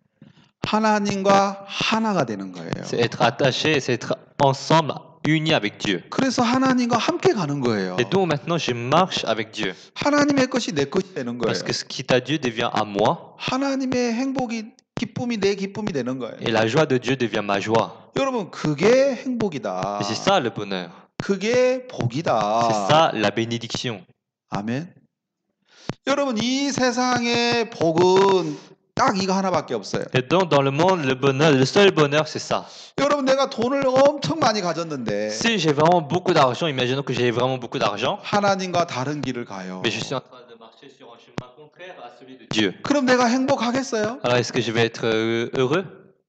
하나님과 하나가 되는 거예요. C'est être attaché, c'est être ensemble, unis avec Dieu. 그래서 하나님과 함께 가는 거예요. Et donc maintenant, je marche avec Dieu. 하나님의 것이 내 것이 되는 거예요. Parce que ce qui est à Dieu devient à moi. 하나님의 기쁨이 내 기쁨이 되는 거예요. Et la joie de Dieu devient ma joie. 여러분, 그게 행복이다. Et c'est ça le bonheur. 그게 복이다. C'est ça la bénédiction. 아멘. 여러분, 이 세상의 복은 딱 이거 하나밖에 없어요. Et donc dans le monde, le bonheur, le seul bonheur, c'est ça. 여러분, 내가 돈을 엄청 많이 가졌는데 Si j'ai vraiment beaucoup d'argent, imaginons que j'ai vraiment beaucoup d'argent, 하나님과 다른 길을 가요. mais je suis en train de marcher sur un chemin contraire à celui de Dieu. 그럼 내가 행복하겠어요? Alors est-ce que je vais être heureux?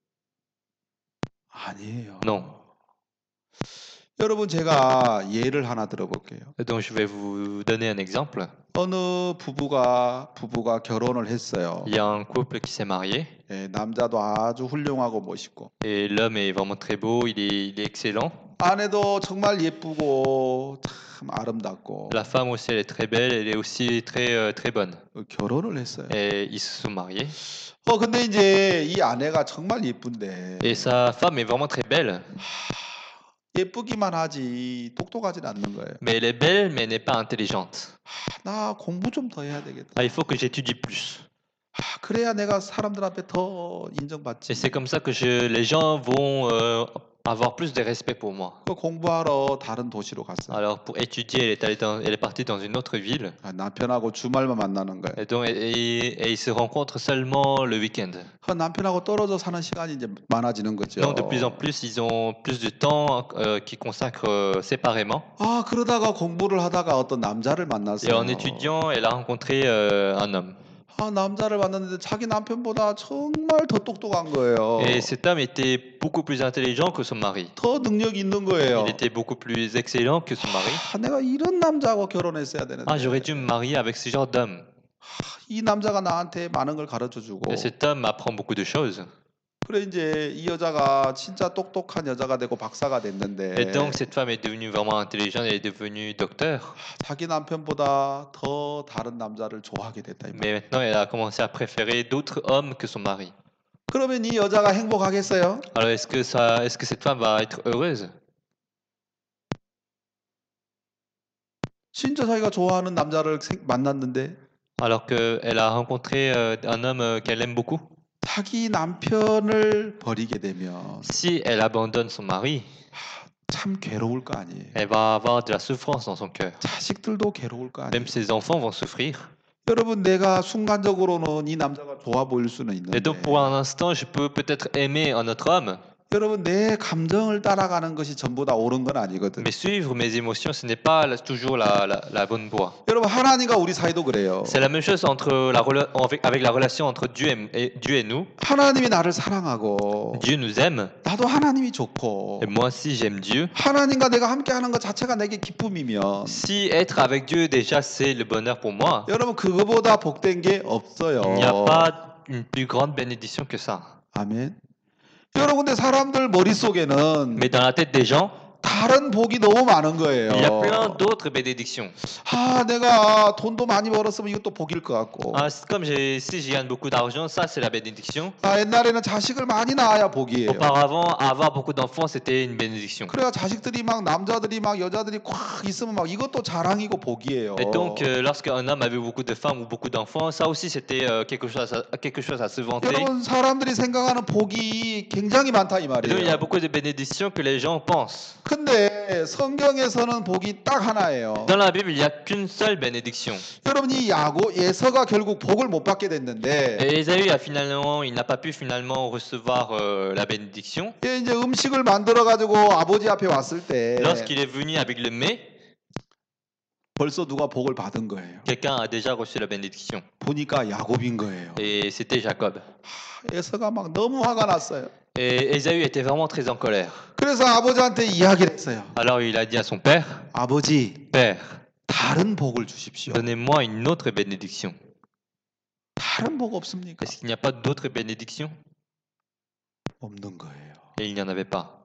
아니에요. Non. 여러분, 제가 예를 하나 들어볼게요. Et donc je vais vous donner un exemple. 어느 부부가 결혼을 했어요. Il y a un couple qui s'est marié 예, 남자도 아주 훌륭하고 멋있고 et l'homme est vraiment très beau, il est excellent. 아내도 정말 예쁘고 참 아름답고 La femme aussi, elle est très belle, elle est aussi très bonne. 결혼을 했어요. Et ils se sont mariés. 근데 이제 이 아내가 정말 예쁜데 Et sa femme est vraiment très belle. 예쁘기만 하지 똑똑하진 않는 거예요. Mais elle est belle, mais elle n'est pas intelligente. 나 공부 좀 더 해야 되겠다. Ah, il faut que j'étudie plus. 그래야 내가 사람들 앞에 더 인정받지. Et c'est comme ça que les gens vont avoir plus de respect pour moi. 공부하러 다른 도시로 갔어요. Alors pour étudier, elle est partie dans une autre ville. 남편하고 주말만 만나는 거예요. Et donc et ils se rencontrent seulement le week-end. 남편하고 떨어져 사는 시간이 이제 많아지는 거죠. Donc de plus en plus, ils ont plus de temps qu'ils consacrent séparément. 그러다가 공부를 하다가 어떤 남자를 만났어요. Et en étudiant, elle a rencontré un homme. 남자를 만났는데 자기 남편보다 정말 더 똑똑한 거예요. Et cet homme était beaucoup plus intelligent que son mari. 더 능력이 있는 거예요. Il était beaucoup plus excellent que son mari. 내가 이런 남자하고 결혼했어야 되는데. Ah, j'aurais dû me marier avec ce genre d'homme. 이 남자가 나한테 많은 걸 가르쳐 주고. Et cet homme m'apprend beaucoup de choses. 그래 이제 이 여자가 진짜 똑똑한 여자가 되고 박사가 됐는데. Et donc cette femme est devenue vraiment intelligente, elle est devenue docteur. 자기 남편보다 더 다른 남자를 좋아하게 됐다 이 말. Mais maintenant elle a commencé à préférer d'autres hommes que son mari. 그러면 이 여자가 행복하겠어요? Alors est-ce que cette femme va être heureuse? 진짜 자기가 좋아하는 남자를 만났는데. Alors qu'elle a rencontré un homme qu'elle aime beaucoup. 자기 남편을 버리게 되면 Si elle abandonne son mari, 참 괴로울 거 아니에요. elle va avoir de la souffrance dans son cœur. 자식들도 괴로울 거 아니에요. Même ses enfants vont souffrir. 여러분, 내가 순간적으로는 이 남자가 좋아 보일 수는 있는데 Et donc pour un instant, je peux peut-être aimer un autre homme, 여러분, 내 감정을 따라가는 것이 전부 다 옳은 건 아니거든. mais suivre mes émotions, ce n'est pas toujours la bonne voie. 여러분, 하나님과 우리 사이도 그래요. C'est la même chose avec la relation entre Dieu et nous. 하나님이 나를 사랑하고 Dieu nous aime, 나도 하나님이 좋고 et moi aussi j'aime Dieu. 하나님과 내가 함께하는 것 자체가 내게 기쁨이면 Si être avec Dieu déjà c'est le bonheur pour moi, 여러분, 그거보다 복된 게 없어요. il n'y a pas une plus grande bénédiction que ça. 아멘. 여러분, 근데 사람들 머릿속에는 Mais dans la tête des gens, 다른 복이 너무 많은 거예요. il y a plein d'autres bénédictions. 내가 돈도 많이 벌었으면 이것도 복일 것 같고. Ah, c'est comme si je gagne beaucoup d'argent, ça c'est la bénédiction. 옛날에는 자식을 많이 낳아야 복이에요. Auparavant, avoir beaucoup d'enfants, c'était une bénédiction. 그래야 자식들이 막 남자들이 막 여자들이 콱 있으면 막 이것도 자랑이고 복이에요. Et donc, lorsqu'un homme avait beaucoup de femmes ou beaucoup d'enfants, ça aussi c'était quelque chose à se vanter. 여러분, 사람들이 생각하는 복이 굉장히 많다 이 Et donc, il y 말이에요. a beaucoup de bénédictions que les gens pensent. 근데 그런데 성경에서는 복이 딱 하나예요. Dans la Bible, il n'y a qu'une seule bénédiction. 여러분 이 예서가 결국 복을 못 받게 됐는데 Et Ésaü il n'a pas pu finalement recevoir la bénédiction. 이제 음식을 만들어 가지고 아버지 앞에 왔을 때 Lorsqu'il est venu avec le mets, 벌써 누가 복을 받은 거예요. quelqu'un a déjà reçu la bénédiction. 보니까 야곱인 거예요. Et c'était Jacob. 예서가 막 너무 화가 났어요. Et Ésaü était vraiment très en colère. 그래서 아버지한테 이야기를 했어요. Alors il a dit à son père, 아버지, Père, 다른 복을 주십시오. donnez-moi une autre bénédiction. 다른 복 없습니까? Est-ce qu'il n'y a pas d'autre bénédiction? 없는 거예요. Et il n'y en avait pas.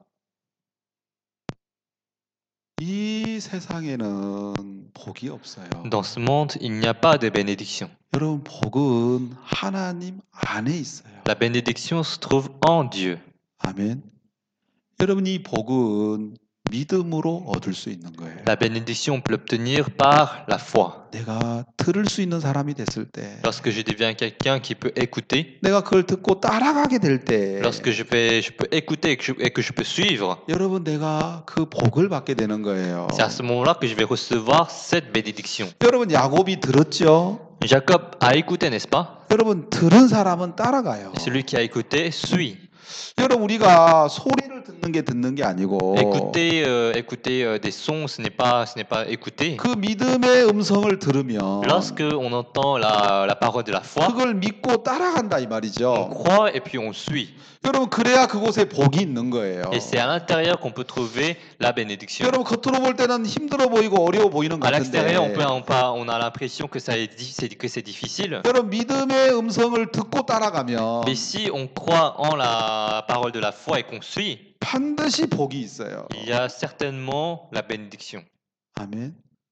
이 세상에는 복이 없어요. Dans ce monde, il n'y a pas de bénédiction. 여러분, 복은 하나님 안에 있어요. La bénédiction se trouve en Dieu. 아멘. 여러분, 이 복은 믿음으로 얻을 수 있는 거예요. La bénédiction, on peut l'obtenir par la foi. 내가 들을 수 있는 사람이 됐을 때, Lorsque je deviens quelqu'un qui peut écouter, 내가 그걸 듣고 따라가게 될 때, lorsque je peux écouter et que je peux suivre, 여러분, 내가 그 복을 받게 되는 거예요. c'est à ce moment-là que je vais recevoir cette bénédiction. 여러분, 야곱이 들었죠? Jacob a écouté, n'est-ce pas? 여러분, 들은 사람은 따라가요. Et celui qui a écouté suit. 여러분, 우리가 소리를 듣는 게 아니고 Écouter des sons, ce n'est pas écouter. 그 믿음의 음성을 들으면 Lorsque on entend la parole de la foi, 그걸 믿고 따라간다 이 on 말이죠. croit et puis on suit. 여러분, 그래야 그곳에 복이 있는 거예요. Et c'est à l'intérieur qu'on peut trouver la bénédiction. 여러분, 겉으로 볼 때는 힘들어 보이고 어려워 보이는 것 À l'extérieur, 같은데 on a l'impression que c'est difficile. 여러분, 믿음의 음성을 듣고 따라가면 Mais si on croit en la parole de la foi et qu'on suit, 반드시 복이 있어요. il y a certainement la bénédiction. 아멘.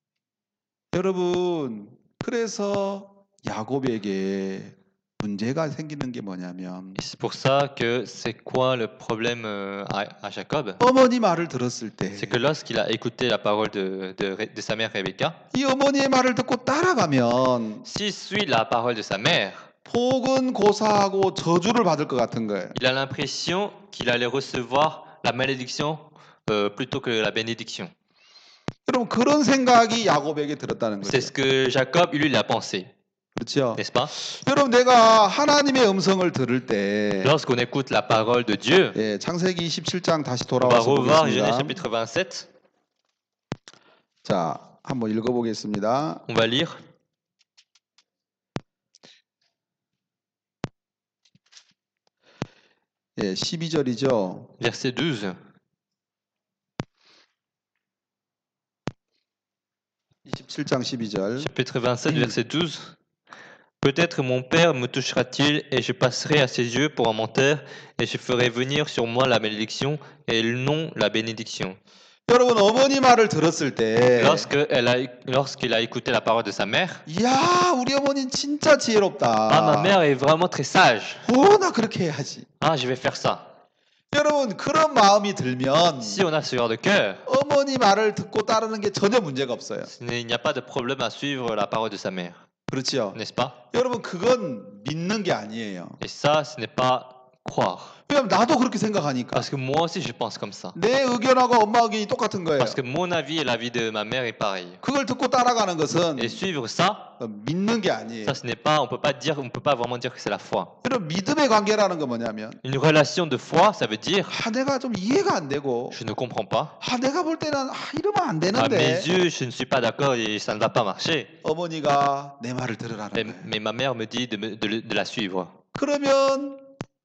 여러분, 그래서 야곱에게 문제가 생기는 게 뭐냐면 Et c'est pour ça que c'est quoi le problème à Jacob? 어머니 말을 들었을 때 C'est que lorsqu'il a écouté la parole de sa mère Rebecca, 이 어머니의 말을 듣고 따라가면 s'il suit la parole de sa mère, 복은 고사하고 저주를 받을 것 같은 거예요. il a l'impression qu'il allait recevoir la malédiction plutôt que la bénédiction. 여러분, 그런 생각이 야곱에게 들었다는 C'est 거죠. ce que Jacob, lui, il a pensé, 그렇죠? n'est-ce pas? 여러분, 내가 하나님의 음성을 들을 때 Lorsqu'on écoute la parole de Dieu, 예, 창세기 17장 다시 on va 돌아와서 revoir Genèse 보겠습니다. chapitre 27. 자, 한번 읽어보겠습니다. On va lire. 예, 12절이죠. Verset 12. 27장 12절. Chapitre 27, verset 12. Peut-être mon père me touchera-t-il et je passerai à ses yeux pour un menteur et je ferai venir sur moi la malédiction et non la bénédiction. 여러분, 어머니 말을 들었을 때 Lorsqu'il a écouté la parole de sa mère, 야, 우리 어머니는 진짜 ah, ma 지혜롭다. mère est vraiment très sage. 나 그렇게 해야지. Ah, je vais faire ça. 여러분, 그런 마음이 들면 Si on a ce genre de cœur, 어머니 말을 듣고 따르는 게 전혀 문제가 없어요. il n'y a pas de problème à suivre la parole de sa mère, 그렇죠? n'est-ce pas? 여러분, 그건 믿는 게 아니에요. Et ça, ce n'est pas croire. 왜냐면 나도 그렇게 생각하니까. Parce que moi aussi, je pense comme ça. 내 의견하고 엄마 의견이 똑같은 거예요. Parce que mon avis et l'avis de ma mère est pareil. 그걸 듣고 따라가는 것은 Et suivre ça, 믿는 게 아니에요. ça, ce n'est pas, on peut pas vraiment dire que c'est la foi. 여러분, 믿음의 관계라는 건 뭐냐면 Une relation de foi, ça veut dire, 내가 좀 이해가 안 되고 je ne comprends pas. 내가 볼 때는 이러면 안 À mes 되는데 yeux, je ne suis pas d'accord et ça ne va pas marcher. 어머니가 내 말을 들으라는 거예요. Mais ma mère me dit de la suivre. 그러면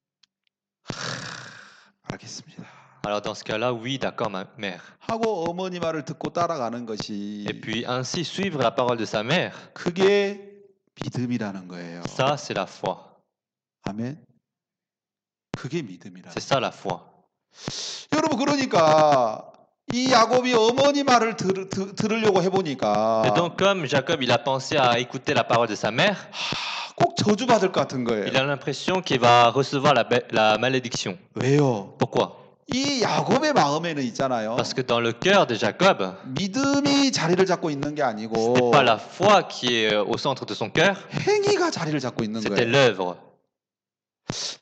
알겠습니다. Alors dans ce cas-là, oui, d'accord, ma mère. 하고 어머니 말을 듣고 따라가는 것이 Et puis ainsi suivre la parole de sa mère, 그게 믿음이라는 거예요. ça c'est la foi. 아멘. 그게 믿음이라. C'est ça la foi. 여러분, 그러니까 이 야곱이 어머니 말을 들으려고 해보니까 Et donc comme Jacob, il a pensé à écouter la parole de sa mère, 꼭 저주받을 것 같은 거예요. il a l'impression qu'il va recevoir la malédiction. 왜요? Pourquoi? 이 야곱의 마음에는 있잖아요. Parce que dans le cœur de Jacob, 믿음이 자리를 잡고 있는 게 ce 아니고 n'est pas la foi qui est au centre de son cœur, 행위가 자리를 잡고 있는 c'était 거예요. l'œuvre.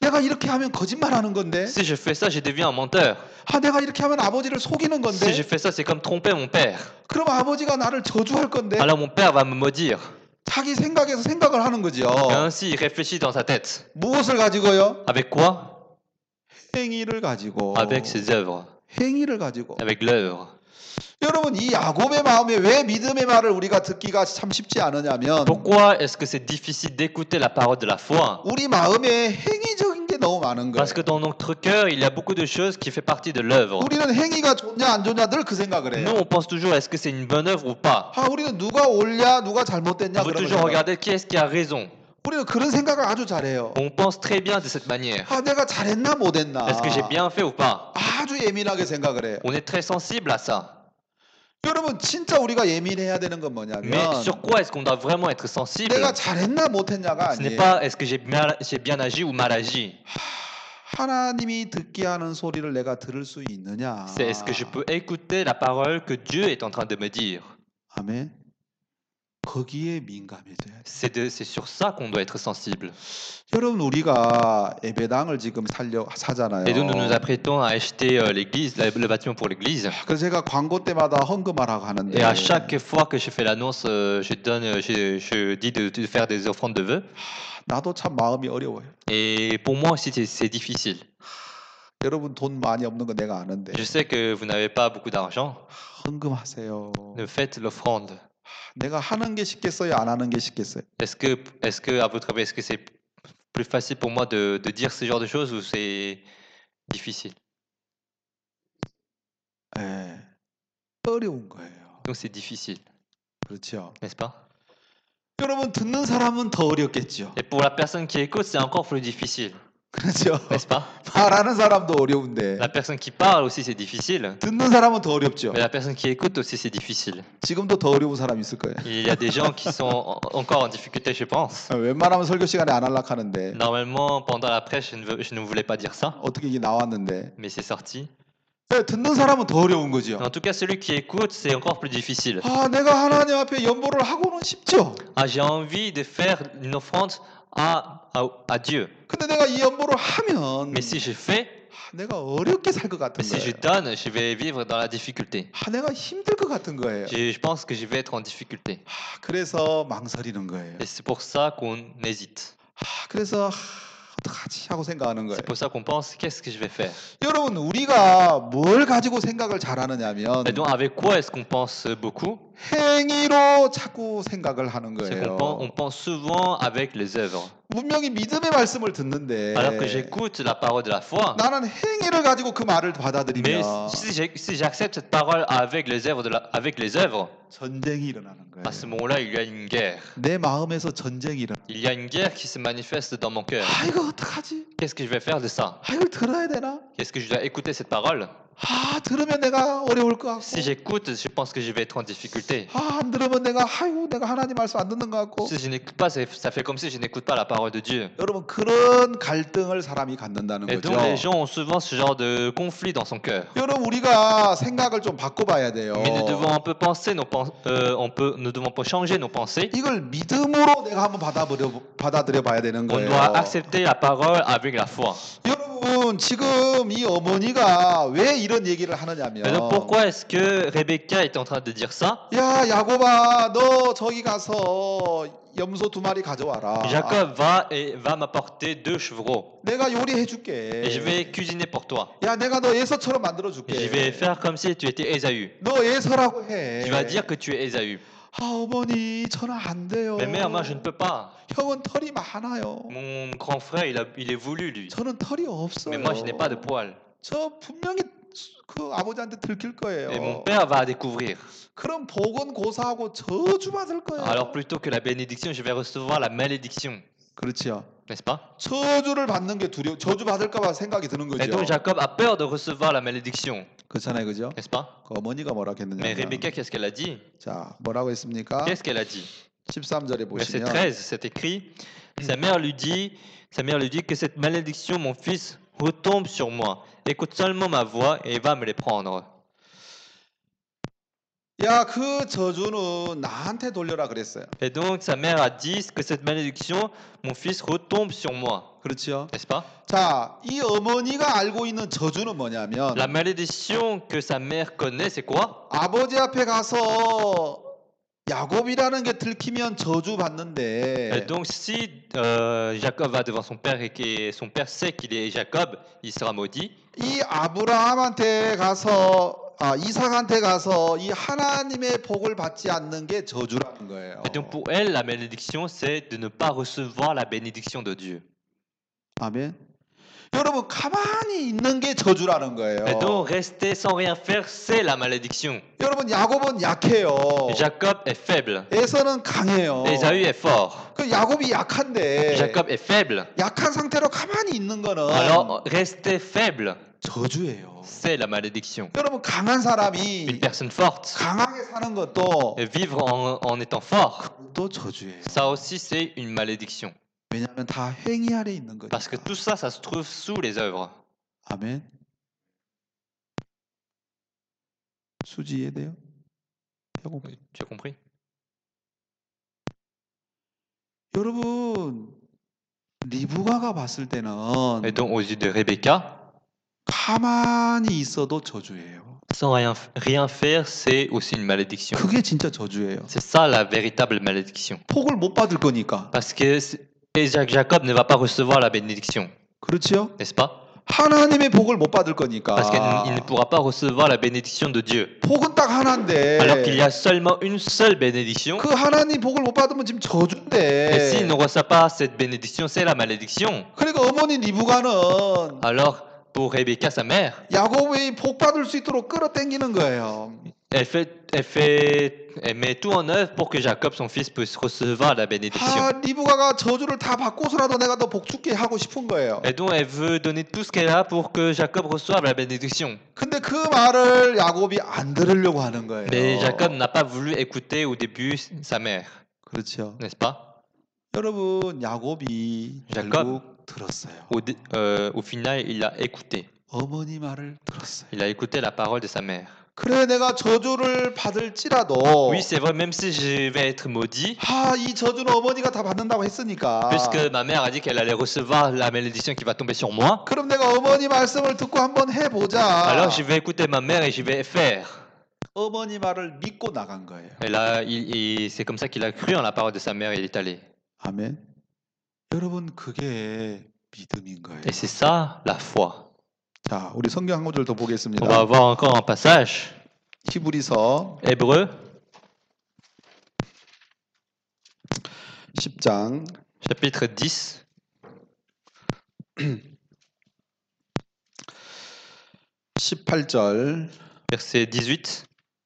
내가 이렇게 하면 거짓말하는 건데. Si je fais ça, je deviens un menteur. 내가 이렇게 하면 아버지를 속이는 Si je 건데. fais ça, c'est comme tromper mon père. 그럼 아버지가 나를 저주할 건데. Alors mon père va me maudire. 자기 생각에서 생각을 하는 거죠. Et ainsi, il réfléchit dans sa tête. 무엇을 가지고요? Avec quoi? 행위를 가지고. Avec ses œuvres. 행위를 가지고. Avec l'œuvre. 여러분 이 야곱의 마음에 왜 믿음의 말을 우리가 듣기가 참 쉽지 않으냐면 Pourquoi est-ce que c'est difficile d'écouter la parole de la foi? 우리 마음에 행위적인 게 너무 많은 거예요. Parce que dans notre cœur, il y a beaucoup de choses qui font partie de l'œuvre. 우리는 행위가 좋냐 안 좋냐 늘 그 생각을 Nous, 해요. on pense toujours, est-ce que c'est une bonne œuvre ou pas? 우리는 누가 옳냐 누가 잘못됐냐 On veut 그런 toujours 걸 regarder qui est-ce qui a raison. 우리는 그런 생각을 아주 잘해요. On pense très bien de cette manière. 내가 잘했나 못했나 Est-ce que j'ai bien fait ou pas? 아주 예민하게 생각을 해요. On est très sensible à ça. 여러분 진짜 우리가 예민해야 되는 건 Mais 뭐냐면 sur quoi est-ce qu'on doit vraiment être sensible? 내가 잘했나 못했냐가 Ce n'est 아니에요. pas est-ce que j'ai bien agi ou mal agi. 하나님이 듣게 하는 소리를 내가 들을 수 있느냐. C'est est-ce que je peux écouter la parole que Dieu est en train de me dire. 아멘. 거기에 민감해져야 돼. C'est sur ça qu'on doit être sensible. 여러분 우리가 예배당을 지금 사잖아요. Et donc nous nous apprêtons à acheter l'église, le bâtiment pour l'église. 그래서 제가 광고 때마다 헌금하라고 하는데 Et à chaque fois que je fais l'annonce, je dis de faire des offrandes de vœux. 나도 참 마음이 어려워요. Et pour moi aussi, c'est difficile. 여러분 돈 많이 없는 거 내가 아는데 Je sais que vous n'avez pas beaucoup d'argent. 헌금하세요. Faites l'offrande. 내가 하는 게 쉽겠어요? 안 하는 게 쉽겠어요? Est-ce que, à votre avis, est-ce que c'est plus facile pour moi de dire ce genre de choses ou c'est difficile? 예, 어려운 거예요. Donc c'est difficile, 그렇죠? n'est-ce pas? 여러분 듣는 사람은 더 어렵겠죠. Et pour la personne qui écoute, c'est encore plus difficile, 그렇죠? n'est-ce pas? 말하는 사람도 어려운데 La personne qui parle aussi, c'est difficile. 듣는 사람은 더 어렵죠. Mais la personne qui écoute aussi, c'est difficile. 지금도 더 어려운 사람이 있을 거예요. Il y a des gens qui sont encore en difficulté, je pense. 웬만하면 설교 시간에 안 하려고 하는데 Normalement, pendant la prêche, je ne voulais pas dire ça, 어떻게 이게 나왔는데 mais c'est sorti. 듣는 사람은 더 어려운 거죠. En tout cas, celui qui écoute, c'est encore plus difficile. 내가 하나님 앞에 연보를 하고는 싶죠. J'ai envie de faire une offrande à Dieu. 근데 내가 이 연보를 하면 Mais si je fais, 내가 어렵게 살 것 같은 mais si je 거예요. donne, je vais vivre dans la difficulté. 내가 힘들 것 같은 거예요. Je pense que je vais être en difficulté. 그래서 망설이는 거예요. Et c'est pour ça qu'on hésite. 그래서 어떡하지 하고 생각하는 거예요. C'est pour ça qu'on pense, qu'est-ce que je vais faire? 여러분 우리가 뭘 가지고 생각을 잘하느냐면 Et donc, avec quoi est-ce qu'on pense beaucoup? 행위로 자꾸 생각을 하는 C'est 거예요. on pense souvent avec les œuvres. 분명히 믿음의 말씀을 듣는데 Alors que j'écoute la parole de la foi, 나는 행위를 가지고 그 말을 mais 받아들이면 si j'accepte cette parole avec les œuvres, avec les œuvres, 전쟁이 일어나는 거예요. à ce moment-là, il y a une guerre. 내 마음에서 전쟁이 일어나. Il y a une guerre qui se manifeste dans mon cœur. 이거 어떡하지? Qu'est-ce que je vais faire de ça? 이걸 들어야 되나? Est-ce que je dois écouter cette parole? 들으면 내가 어려울 것 같고. Si j'écoute, je pense que je vais être en difficulté. 안 들으면 내가 하나님 말씀 안 듣는 것 같고. Si je n'écoute pas, ça fait comme si je n'écoute pas la parole de Dieu. 여러분 그런 갈등을 사람이 갖는다는 Et 거죠. donc les gens ont souvent ce genre de conflit dans son cœur. 여러분 우리가 생각을 좀 바꿔봐야 돼요. Mais nous devons un peu penser nous devons pas changer nos pensées. 이걸 믿음으로 내가 한번 받아들여 봐야 되는 On 거예요. doit accepter la parole avec la foi. 여러분 지금 이 어머니가 왜 이런 얘기를 Et 하느냐면 donc pourquoi est-ce que Rebecca est en train de dire ça? 야 야곱아 너 저기 가서 염소 2마리 가져와라. Jacob va m'apporter 2 chevreaux. 내가 요리해 줄게. Et je vais cuisiner pour toi. 야 내가 너 에서처럼 만들어 Et 줄게. je vais faire comme si tu étais Ésaü. 너 에서라고 해. Tu vas dire que tu es Ésaü. 어머니 저는 안 돼요. Mais mère, moi je ne peux pas. 형은 털이 많아요. Mon grand frère, il est voulu lui. 저는 털이 없어요. Mais moi je n'ai pas de poils. 저 분명히 그 아버지한테 들킬 거예요. Et mon père va découvrir. 그럼 복은 고사하고 저주 받을 거예요. Alors plutôt que la bénédiction, je vais recevoir la malédiction. 그렇죠. N'est-ce pas? 저주를 받는 게 저주 받을까 봐 생각이 드는 Et donc 거죠. Jacob a peur de recevoir la malédiction. 그렇잖아요, 그죠? N'est-ce pas? 그 어머니가 뭐라 Mais 했느냐면 Rebecca, qu'est-ce qu'elle a dit? 자 뭐라고 했습니까? Qu'est-ce qu'elle a dit? 13절에 Verset 보시면 13, c'est écrit. Sa mère lui dit que cette malédiction, mon fils, retombe sur moi. Écoute seulement ma voix et va me les prendre. 야, 그 저주는 나한테 돌려라 그랬어요. Et donc sa mère a dit que cette malédiction, mon fils, retombe sur moi. 그렇죠? N'est-ce pas? 자, 이 어머니가 알고 있는 저주는 La 뭐냐면 malédiction que sa mère connaît, c'est quoi? 아버지 앞에 가서 야곱이라는 게 들키면 저주 Et 받는데 donc si Jacob va devant son père et que son père sait qu'il est Jacob, il sera maudit. 이 아브라함한테 가서 이삭한테 가서 이 하나님의 복을 받지 않는 게 저주라는 거예요. Et donc pour elle, la malédiction, c'est de ne pas recevoir la bénédiction de Dieu. 아멘. 여러분 가만히 있는 게 저주라는 거예요. Et donc rester sans rien faire, c'est la malédiction. 여러분 야곱은 약해요. Jacob est faible. 에서는 강해요. Ésaü est fort. 그 야곱이 약한데 Jacob est faible. 약한 상태로 가만히 있는 거는 Alors rester faible, 저주예요. c'est la malédiction. 여러분 강한 Une 사람이 personne forte, 강하게 사는 것도 vivre en étant fort, 또 저주예요. ça aussi c'est une malédiction. 왜냐하면 다 행위 아래 있는 Parce que 거니까. tout ça, ça se trouve sous les œuvres. 아멘. 수지 이해돼요? 야곱. Tu as compris? 여러분 리브가가 봤을 때는 Et donc aux yeux de Rebecca, 가만히 있어도 저주예요. sans rien faire, c'est aussi une malédiction. 그게 진짜 저주예요. C'est ça la véritable malédiction. 복을 못 받을 거니까. Parce que Jacob ne va pas recevoir la bénédiction, 그렇죠? n'est-ce pas? 하나님의 복을 못 받을 거니까. Parce qu'il ne pourra pas recevoir la bénédiction de Dieu. 복은 딱 하나인데. Alors qu'il y a seulement une seule bénédiction. 그 하나님 복을 못 받으면 지금 Et 저주인데. s'il ne reçoit pas cette bénédiction, c'est la malédiction. 그러니까 어머니 리브가는 Alors, pour Rebecca, sa mère, 야곱이 복 받을 수 있도록 끌어당기는 거예요. elle met tout en œuvre pour que Jacob, son fils, puisse recevoir la bénédiction. 리브가가 저주를 다 받고서라도 내가 더 복 주게 하고 싶은 거예요. Et donc, elle veut donner tout ce qu'elle a pour que Jacob reçoive la bénédiction. 근데 그 말을 야곱이 안 들으려고 하는 거예요. Mais Jacob n'a pas voulu écouter au début sa mère, 그렇죠. n'est-ce pas? 여러분 야곱이 야곱. 결국 들었어요. Au final, il a écouté. 어머니 말을 들었어요. Il a écouté la parole de sa mère. 그래 내가 저주를 받을지라도 Oui, c'est vrai, même si je vais être maudit, 이 저주는 어머니가 다 받는다고 했으니까 puisque ma mère a dit qu'elle allait recevoir la malédiction qui va tomber sur moi, 그럼 내가 어머니 말씀을 듣고 한번 해보자. alors je vais écouter ma mère et je vais faire. 어머니 말을 믿고 나간 거예요. Et là, c'est comme ça qu'il a cru en la parole de sa mère et il est allé. 아멘. 여러분 그게 믿음인 거예요. Et c'est ça la foi. 자, 우리 성경 한 구절 더 On va 보겠습니다. voir encore un passage. 히브리서 Hébreu, 10장 chapitre 10, 18절 verset 18.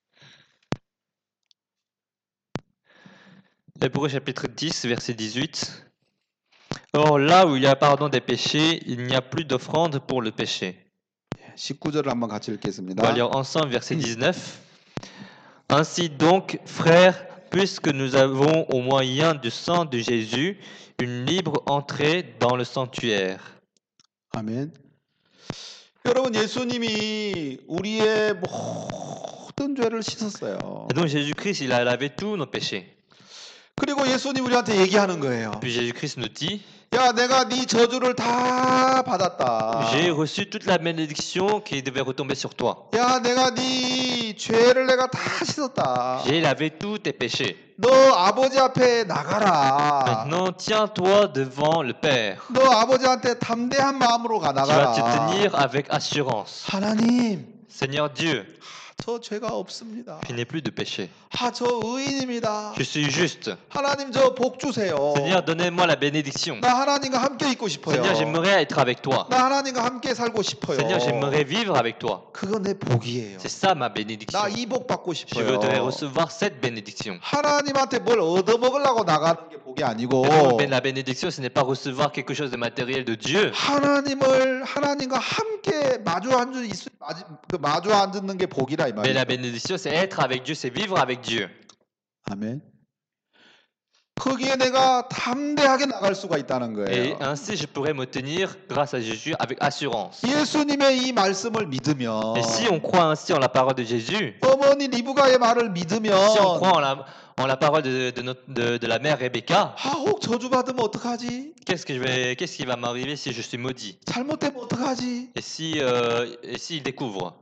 Hébreu, chapitre 10, verset 18. Or, là où il y a pardon des péchés, il n'y a plus d'offrande pour le péché. 19절을 한번 같이 On va 읽겠습니다. lire ensemble verset 19. Ainsi donc, frères, puisque nous avons au moyen du sang de Jésus une libre entrée dans le sanctuaire. 아멘. 여러분 예수님이 우리의 모든 죄를 씻었어요. Et donc Jésus-Christ, il a lavé tous nos péchés. 그리고 예수님 우리한테 얘기하는 거예요. Puis Jésus-Christ nous dit, 야, 내가 네 저주를 다 받았다. j'ai reçu toute la bénédiction qui devait retomber sur toi. 야, 내가 네 죄를 내가 다 씻었다. J'ai lavé tous tes péchés. 너 아버지 앞에 나가라. Maintenant, tiens-toi devant le Père. 너 아버지한테 담대한 마음으로 Tu vas te 나가라. tenir avec assurance. 하나님, Seigneur Dieu, 저 죄가 없습니다. je n'ai plus de péché. 저 의인입니다. Je suis juste. 하나님 저 복 주세요. Seigneur, donnez-moi la bénédiction. 나 하나님과 함께 있고 싶어요. Seigneur, j'aimerais être avec toi. 나 하나님과 함께 살고 싶어요. Seigneur, j'aimerais vivre avec toi. 그거 내 복이에요. C'est ça ma bénédiction. 나 이 복 받고 Je 싶어요. voudrais recevoir cette bénédiction. 하나님한테 뭘 얻어먹으려고 나가는 게 복이 아니고 Et donc, la bénédiction, ce n'est pas recevoir quelque chose de matériel de Dieu, 하나님과 함께 마주 앉는 게 복이라 이 mais 말이에요. la bénédiction, c'est être avec Dieu, c'est vivre avec Dieu. 아멘. 거기에 내가 담대하게 나갈 수가 있다는 Et 거예요. ainsi, je pourrais me tenir grâce à Jésus avec assurance. 예수님의 이 말씀을 믿으면 Et si on croit ainsi en la parole de Jésus, 어머니 리브가의 말을 si on 믿으면 croit en la parole de la mère Rebecca, 혹 저주받으면 어떡하지? qu'est-ce qui va m'arriver si je suis maudit? 잘못되면 어떡하지? Et s'il découvre?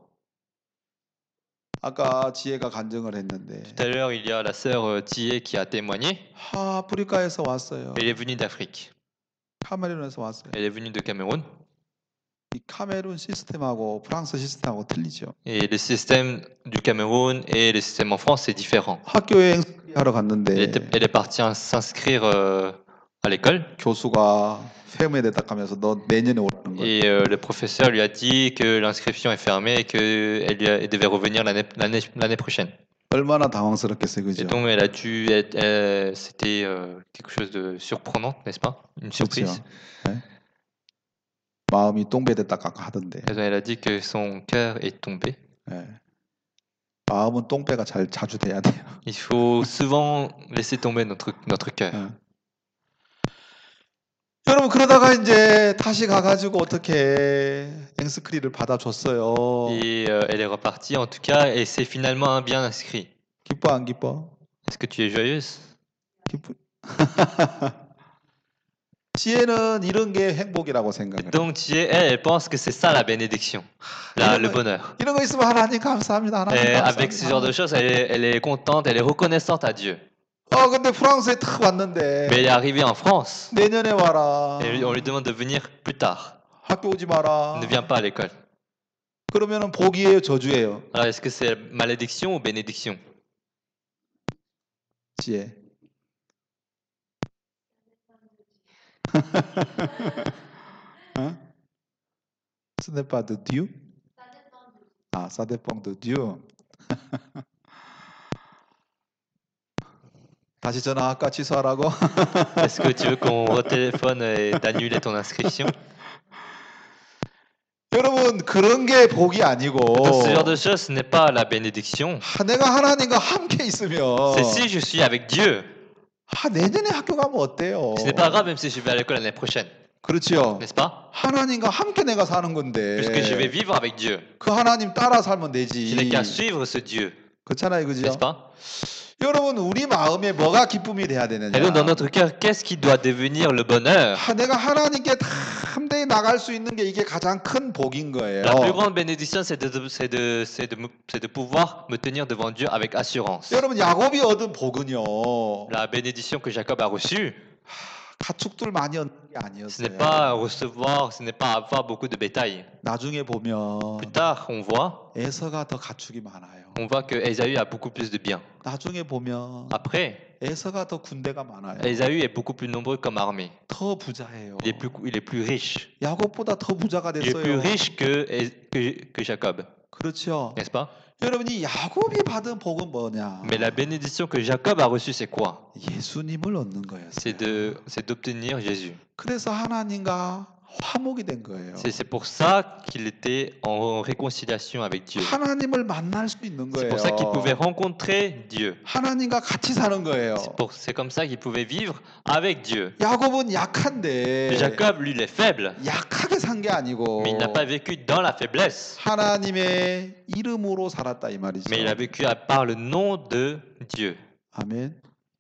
아까 지혜가 간증을 했는데 Tout à l'heure, il y a la sœur Thier qui a témoigné. 아프리카에서 왔어요. Elle est venue d'Afrique. 카메룬에서 왔어요. Elle est venue de Cameroun. 이 카메룬 시스템하고 프랑스 시스템하고 틀리죠. Et le système du Cameroun et le système en France, c'est différent. 학교에 행스크리 하러 갔는데 Elle est partie s'inscrire à l'école. 교수가 폐업에다 가면서 너 내년에 오라는 거예요. Et le professeur lui a dit que l'inscription est fermée et qu'elle devait revenir l'année prochaine. 얼마나 당황스럽겠어요, Et 그죠? donc, elle a dû c'était quelque chose de surprenant, n'est-ce pas? Une surprise. 네? 마음이 똥배됐다 하던데. Et donc, elle a dit que son cœur est tombé. 네. 마음은 똥배가 자주 돼야 돼요. Il faut souvent laisser tomber notre cœur. 네. 여러분 그러다가 이제 다시 가가지고 어떻게 앵스크리를 받아줬어요. Et elle est repartie, en tout cas, et c'est finalement bien inscrit. 기뻐 안 기뻐? Est-ce que tu es joyeuse? 기쁘. 지혜는 이런 게 행복이라고 생각해요. Donc, elle pense que c'est ça la bénédiction, le bonheur. 이런 거 있으면 하나님 감사합니다. 하나님 Et 감사합니다. avec ce genre de choses, elle est contente, elle est reconnaissante à Dieu. 근데 프랑스에 탁 왔는데 Mais elle est arrivée en France. 내년에 와라. Et on lui demande de venir plus tard. 학교 오지 마라. Ne viens pas à l'école. 그러면은 복이에요, 저주예요? Alors, est-ce que c'est malédiction ou bénédiction? 지혜. hein? Ce n'est pas de Dieu? Ah, ça dépend de Dieu. 다시 전화할까 취소하라고? Est-ce que tu veux qu'on retéléphone et d'annuler ton inscription? 여러분 그런 게 복이 아니고 Donc, ce genre de choses, ce n'est pas la bénédiction. 내가 하나님과 함께 있으면 C'est si je suis avec Dieu. 내년에 학교 가면 어때요? Ce n'est pas grave même si je vais à l'école l'année prochaine, 그렇지요. n'est-ce pas? 하나님과 함께 내가 사는 건데 Puisque je vais vivre avec Dieu. 그 하나님 따라 살면 Je n'ai 되지. qu'à suivre ce Dieu, 그렇잖아요, 그죠? n'est-ce pas? 여러분 우리 마음에 뭐가 기쁨이 돼야 되느냐? Et donc, dans notre cœur, qu'est-ce qui doit devenir le bonheur? 내가 하나님께 담대히 나갈 수 있는 게 이게 가장 큰 복인 거예요. La plus grande bénédiction, c'est de pouvoir me tenir devant Dieu avec assurance. 여러분 야곱이 얻은 복은요. La bénédiction que Jacob a reçue, 가축들 많이 얻는 게 ce n'est 아니었어요. pas recevoir, ce n'est pas avoir beaucoup de bétail. 나중에 보면 Plus tard, on voit 에서가 더 가축이 많아요. que Ésaü a beaucoup plus de biens. 나중에 보면 Après, 에서가 더 군대가 많아요. Ésaü est beaucoup plus nombreux comme armée. 더 부자예요. Il est plus riche. 야곱보다 더 부자가 Il est plus 됐어요. riche que Jacob, 그렇죠. n'est-ce pas? 여러분 이 야곱이 받은 복은 뭐냐? Mais la bénédiction que Jacob a reçue, c'est quoi? 예수님을 얻는 거였어요. C'est d'obtenir Jésus. 그래서 하나님과 화목이 된 거예요. C'est pour ça qu'il était en réconciliation avec Dieu. 하나님을 만날 수 있는 C'est 거예요. pour ça qu'il pouvait rencontrer Dieu. 하나님과 같이 사는 거예요. C'est comme ça qu'il pouvait vivre avec Dieu. 야곱은 약한데 Jacob, lui, il est faible, 약하게 산 게 아니고 mais il n'a pas vécu dans la faiblesse, 하나님의 이름으로 살았다 이 말이죠. mais il a vécu par le nom de Dieu. 아멘.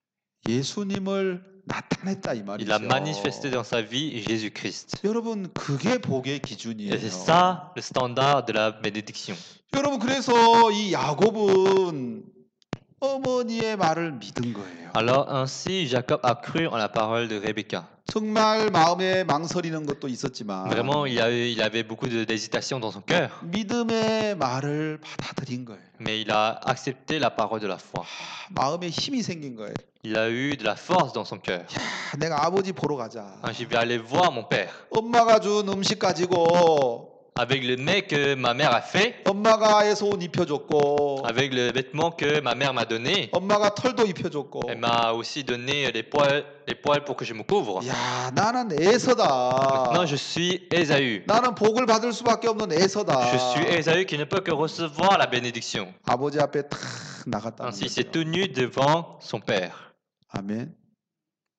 예수님을 나타냈다 이 Il 말이죠. a manifesté dans sa vie Jésus-Christ. 여러분 그게 복의 Et 기준이에요. c'est ça le standard de la bénédiction. 여러분 그래서 이 야곱은 어머니의 말을 믿은 거예요. Alors ainsi, Jacob a cru en la parole de Rebecca. 정말 마음에 망설이는 것도 있었지만 Vraiment, il avait beaucoup d'hésitation dans son cœur, 믿음의 말을 받아들인 거예요. mais il a accepté la parole de la foi. 마음에 힘이 생긴 거예요. Il a eu de la force dans son cœur. 내가 아버지 보러 가자. Je vais aller voir mon père. 엄마가 준 음식 가지고 Avec le mets que ma mère a fait, 엄마가 해서 옷 입혀줬고 avec le vêtement que ma mère m'a donné, 엄마가 털도 입혀줬고 elle m'a aussi donné les poils pour que je me couvre. 야 나는 에서다. Maintenant, je suis Ésaü. 나는 복을 받을 수밖에 없는 에서다. Je suis Ésaü qui ne peut que recevoir la bénédiction. 아버지 앞에 탁 나갔다는 Ainsi, il s'est 거죠. tenu devant son père. 아멘.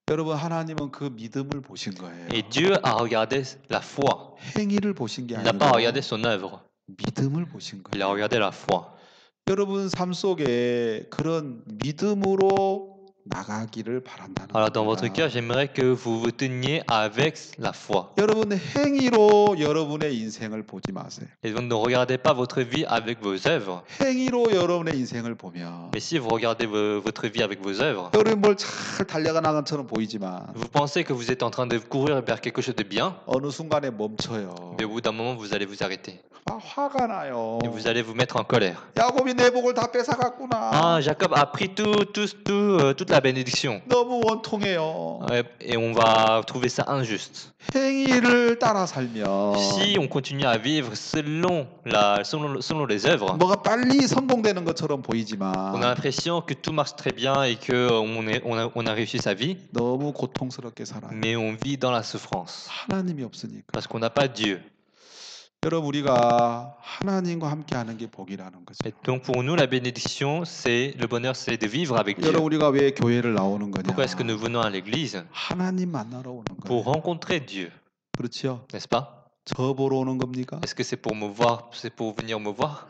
여러분 하나님은 그 믿음을 보신 거예요. Et Dieu a regardé la foi. 행위를 보신 게 Il n'a pas 아니고 regardé son œuvre. 믿음을 보신 Il a 거예요. regardé la foi. 여러분 삶 속에 그런 믿음으로 나가기를 바란다는 Alors dans votre 겁니다. cœur, j'aimerais que vous vous teniez avec la foi. 여러분 행위로 여러분의 인생을 보지 마세요. Et donc ne regardez pas votre vie avec vos œuvres. 행위로 여러분의 인생을 보면 Mais si vous regardez votre vie avec vos œuvres, 여러분 뭘 잘 달려가 나간 것처럼 보이지만 vous pensez que vous êtes en train de courir vers quelque chose de bien, 어느 순간에 멈춰요. mais au bout d'un moment, vous allez vous arrêter. 막 화가 나요. Et vous allez vous mettre en colère. 야곱이 내 복을 다 뺏어갔구나. Ah, Jacob a pris toute la bénédiction. 너무 원통해요. Et on va trouver ça injuste. 행위를 따라 살면 Si on continue à vivre selon les œuvres, 뭐가 빨리 성공되는 것처럼 on a 보이지만 l'impression que tout marche très bien et qu'on a réussi sa vie, 너무 고통스럽게 살아요. mais on vit dans la souffrance 하나님이 없으니까. parce qu'on n'a pas Dieu. 여러분 우리가 하나님과 함께하는 게 복이라는 거죠. Et donc pour nous, la bénédiction, le bonheur, c'est de vivre avec Dieu. 여러분 우리가 왜 교회를 나오는 거냐? Pourquoi est-ce que nous venons à l'église? 하나님 만나러 오는 Pour 거예요. rencontrer Dieu, 그렇죠? n'est-ce pas? 저 보러 오는 겁니까? Est-ce que c'est pour me voir, c'est pour venir me voir?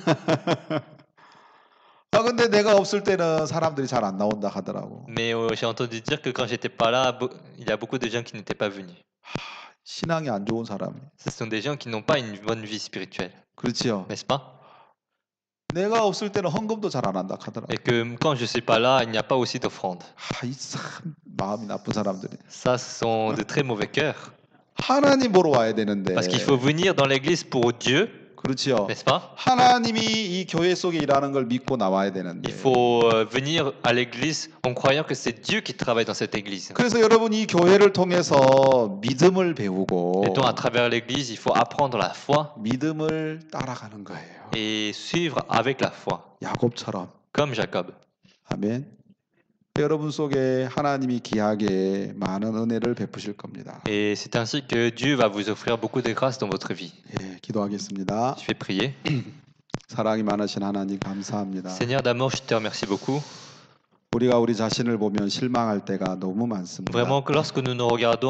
아 근데 내가 없을 때는 사람들이 잘 안 나온다 하더라고. Mais j'ai entendu dire que quand j'étais pas là, il y a beaucoup de gens qui n'étaient pas venus. 신앙이 안 좋은 사람이. Ce sont des gens qui n'ont pas une bonne vie spirituelle, 그렇지요. n'est-ce pas? 내가 없을 때는 헌금도 잘 안 한다 하더라고. Et que quand je suis pas là, il n'y a pas aussi d'offrande. 이 참 마음이 나쁜 사람들이. Ça, ce sont de très mauvais cœurs. 하나님 보러 와야 되는데. Parce qu'il faut venir dans l'église pour Dieu, 그렇지요. n'est-ce pas? 하나님이 이 교회 속에 일하는 걸 믿고 나와야 되는데. Il faut venir à l'église en croyant que c'est Dieu qui travaille dans cette église. 그래서 여러분 이 교회를 통해서 믿음을 배우고 Et donc à travers l'église, il faut apprendre la foi 믿음을 따라가는 거예요. et suivre avec la foi, 야곱처럼. comme Jacob. 아멘. 여러분 속에 하나님이 귀하게 많은 은혜를 베푸실 겁니다. Et c'est ainsi que Dieu va vous offrir beaucoup de grâce dans votre vie. 예, 기도하겠습니다. Je vais prier. 사랑이 많으신 하나님 감사합니다. Seigneur d'amour, je te remercie beaucoup. 우리가 우리 자신을 보면 실망할 때가 너무 많습니다. Vraiment que lorsque nous nous regardons,